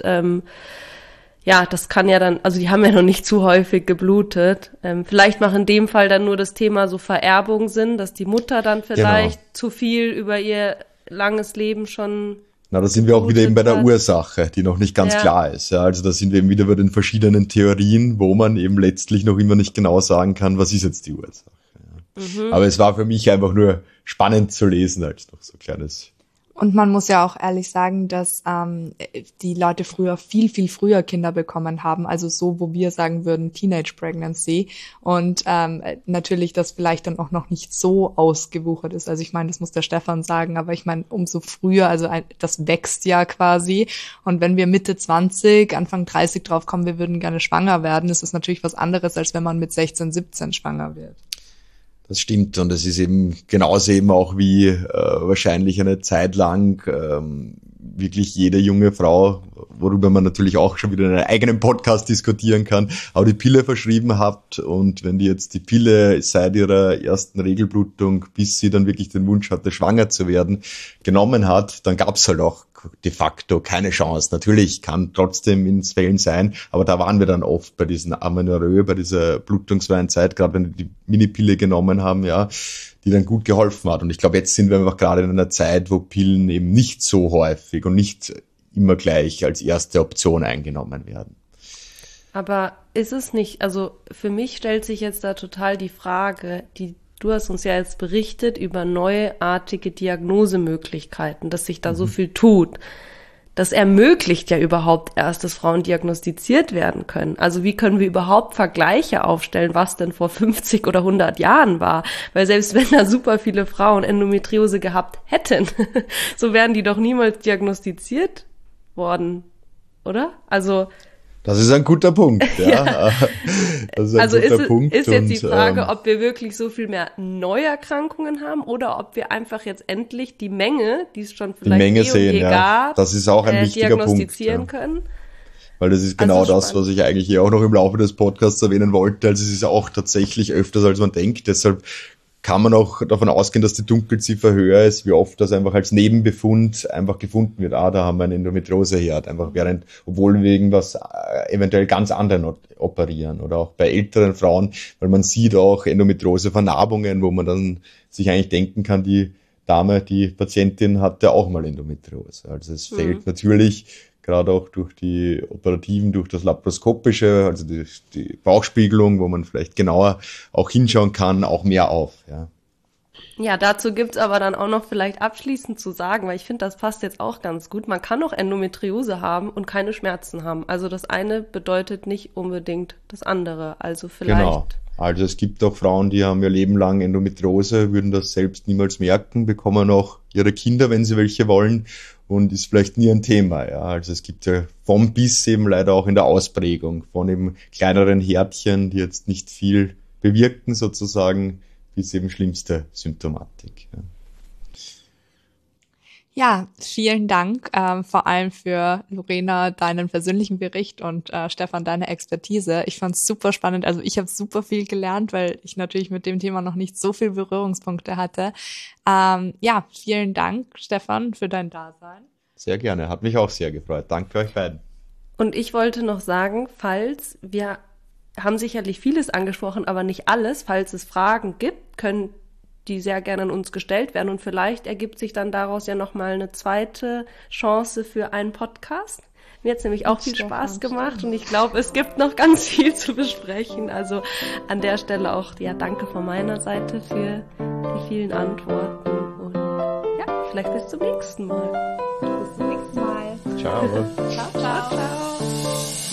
ja, das kann ja dann, also die haben ja noch nicht zu häufig geblutet. Vielleicht macht in dem Fall dann nur das Thema so Vererbung Sinn, dass die Mutter dann vielleicht zu viel über ihr langes Leben schon. Na, da sind wir auch wieder eben bei der Ursache, die noch nicht ganz klar ist. Ja, also da sind wir eben wieder bei den verschiedenen Theorien, wo man eben letztlich noch immer nicht genau sagen kann, was ist jetzt die Ursache. Ja. Aber es war für mich einfach nur spannend zu lesen, als noch so ein kleines. Und man muss ja auch ehrlich sagen, dass die Leute früher viel, viel früher Kinder bekommen haben. Also so, wo wir sagen würden, Teenage Pregnancy. Und natürlich, das vielleicht dann auch noch nicht so ausgewuchert ist. Also ich meine, das muss der Stefan sagen, aber ich meine, umso früher, also das wächst ja quasi. Und wenn wir Mitte 20, Anfang 30 drauf kommen, wir würden gerne schwanger werden, ist das natürlich was anderes, als wenn man mit 16, 17 schwanger wird. Das stimmt und es ist eben genauso eben auch wie wahrscheinlich eine Zeit lang wirklich jede junge Frau, worüber man natürlich auch schon wieder in einem eigenen Podcast diskutieren kann, auch die Pille verschrieben hat und wenn die jetzt die Pille seit ihrer ersten Regelblutung, bis sie dann wirklich den Wunsch hatte, schwanger zu werden, genommen hat, dann gab es halt auch de facto keine Chance. Natürlich kann trotzdem in Fällen sein, aber da waren wir dann oft bei diesen Amenorrhoe, bei dieser blutungsfreien Zeit, gerade wenn die Minipille genommen haben, ja, die dann gut geholfen hat. Und ich glaube, jetzt sind wir einfach gerade in einer Zeit, wo Pillen eben nicht so häufig und nicht immer gleich als erste Option eingenommen werden. Aber ist es nicht, also für mich stellt sich jetzt da total die Frage, du hast uns ja jetzt berichtet über neuartige Diagnosemöglichkeiten, dass sich da so viel tut. Das ermöglicht ja überhaupt erst, dass Frauen diagnostiziert werden können. Also wie können wir überhaupt Vergleiche aufstellen, was denn vor 50 oder 100 Jahren war? Weil selbst wenn da super viele Frauen Endometriose gehabt hätten, so wären die doch niemals diagnostiziert worden, oder? Also das ist ein guter Punkt, ja. Das ist ein guter Punkt. Ist jetzt die Frage, ob wir wirklich so viel mehr Neuerkrankungen haben oder ob wir einfach jetzt endlich die Menge, die es schon vielleicht gab, das ist auch ein wichtiger diagnostizieren Punkt, können. Weil das ist genau das, was ich eigentlich hier auch noch im Laufe des Podcasts erwähnen wollte. Also es ist auch tatsächlich öfters, als man denkt. Deshalb kann man auch davon ausgehen, dass die Dunkelziffer höher ist, wie oft das einfach als Nebenbefund einfach gefunden wird. Da haben wir einen Endometrioseherd, einfach obwohl wir wegen was eventuell ganz anderen operieren oder auch bei älteren Frauen, weil man sieht auch Endometriose-Vernarbungen, wo man dann sich eigentlich denken kann, die Dame, die Patientin hatte auch mal Endometriose. Also es fällt natürlich gerade auch durch die operativen, durch das laparoskopische, also die Bauchspiegelung, wo man vielleicht genauer auch hinschauen kann, auch mehr auf. Ja. Ja, dazu gibt's aber dann auch noch vielleicht abschließend zu sagen, weil ich finde, das passt jetzt auch ganz gut. Man kann auch Endometriose haben und keine Schmerzen haben. Also das eine bedeutet nicht unbedingt das andere. Also vielleicht. Genau. Also es gibt auch Frauen, die haben ihr Leben lang Endometriose, würden das selbst niemals merken, bekommen auch ihre Kinder, wenn sie welche wollen, und ist vielleicht nie ein Thema. Ja. Also es gibt ja vom bis eben leider auch in der Ausprägung von eben kleineren Härtchen, die jetzt nicht viel bewirken sozusagen, bis eben schlimmste Symptomatik. Ja. Ja, vielen Dank, vor allem für Lorena deinen persönlichen Bericht und Stefan deine Expertise. Ich fand es super spannend. Also ich habe super viel gelernt, weil ich natürlich mit dem Thema noch nicht so viel Berührungspunkte hatte. Ja, vielen Dank, Stefan, für dein Dasein. Sehr gerne, hat mich auch sehr gefreut. Danke euch beiden. Und ich wollte noch sagen, falls wir haben sicherlich vieles angesprochen, aber nicht alles. Falls es Fragen gibt, können die sehr gerne an uns gestellt werden. Und vielleicht ergibt sich dann daraus ja nochmal eine zweite Chance für einen Podcast. Mir hat es nämlich auch viel Spaß gemacht und ich glaube, es gibt noch ganz viel zu besprechen. Also an der Stelle auch, ja, danke von meiner Seite für die vielen Antworten. Und ja, vielleicht bis zum nächsten Mal. Bis zum nächsten Mal. Ciao. Ciao, ciao.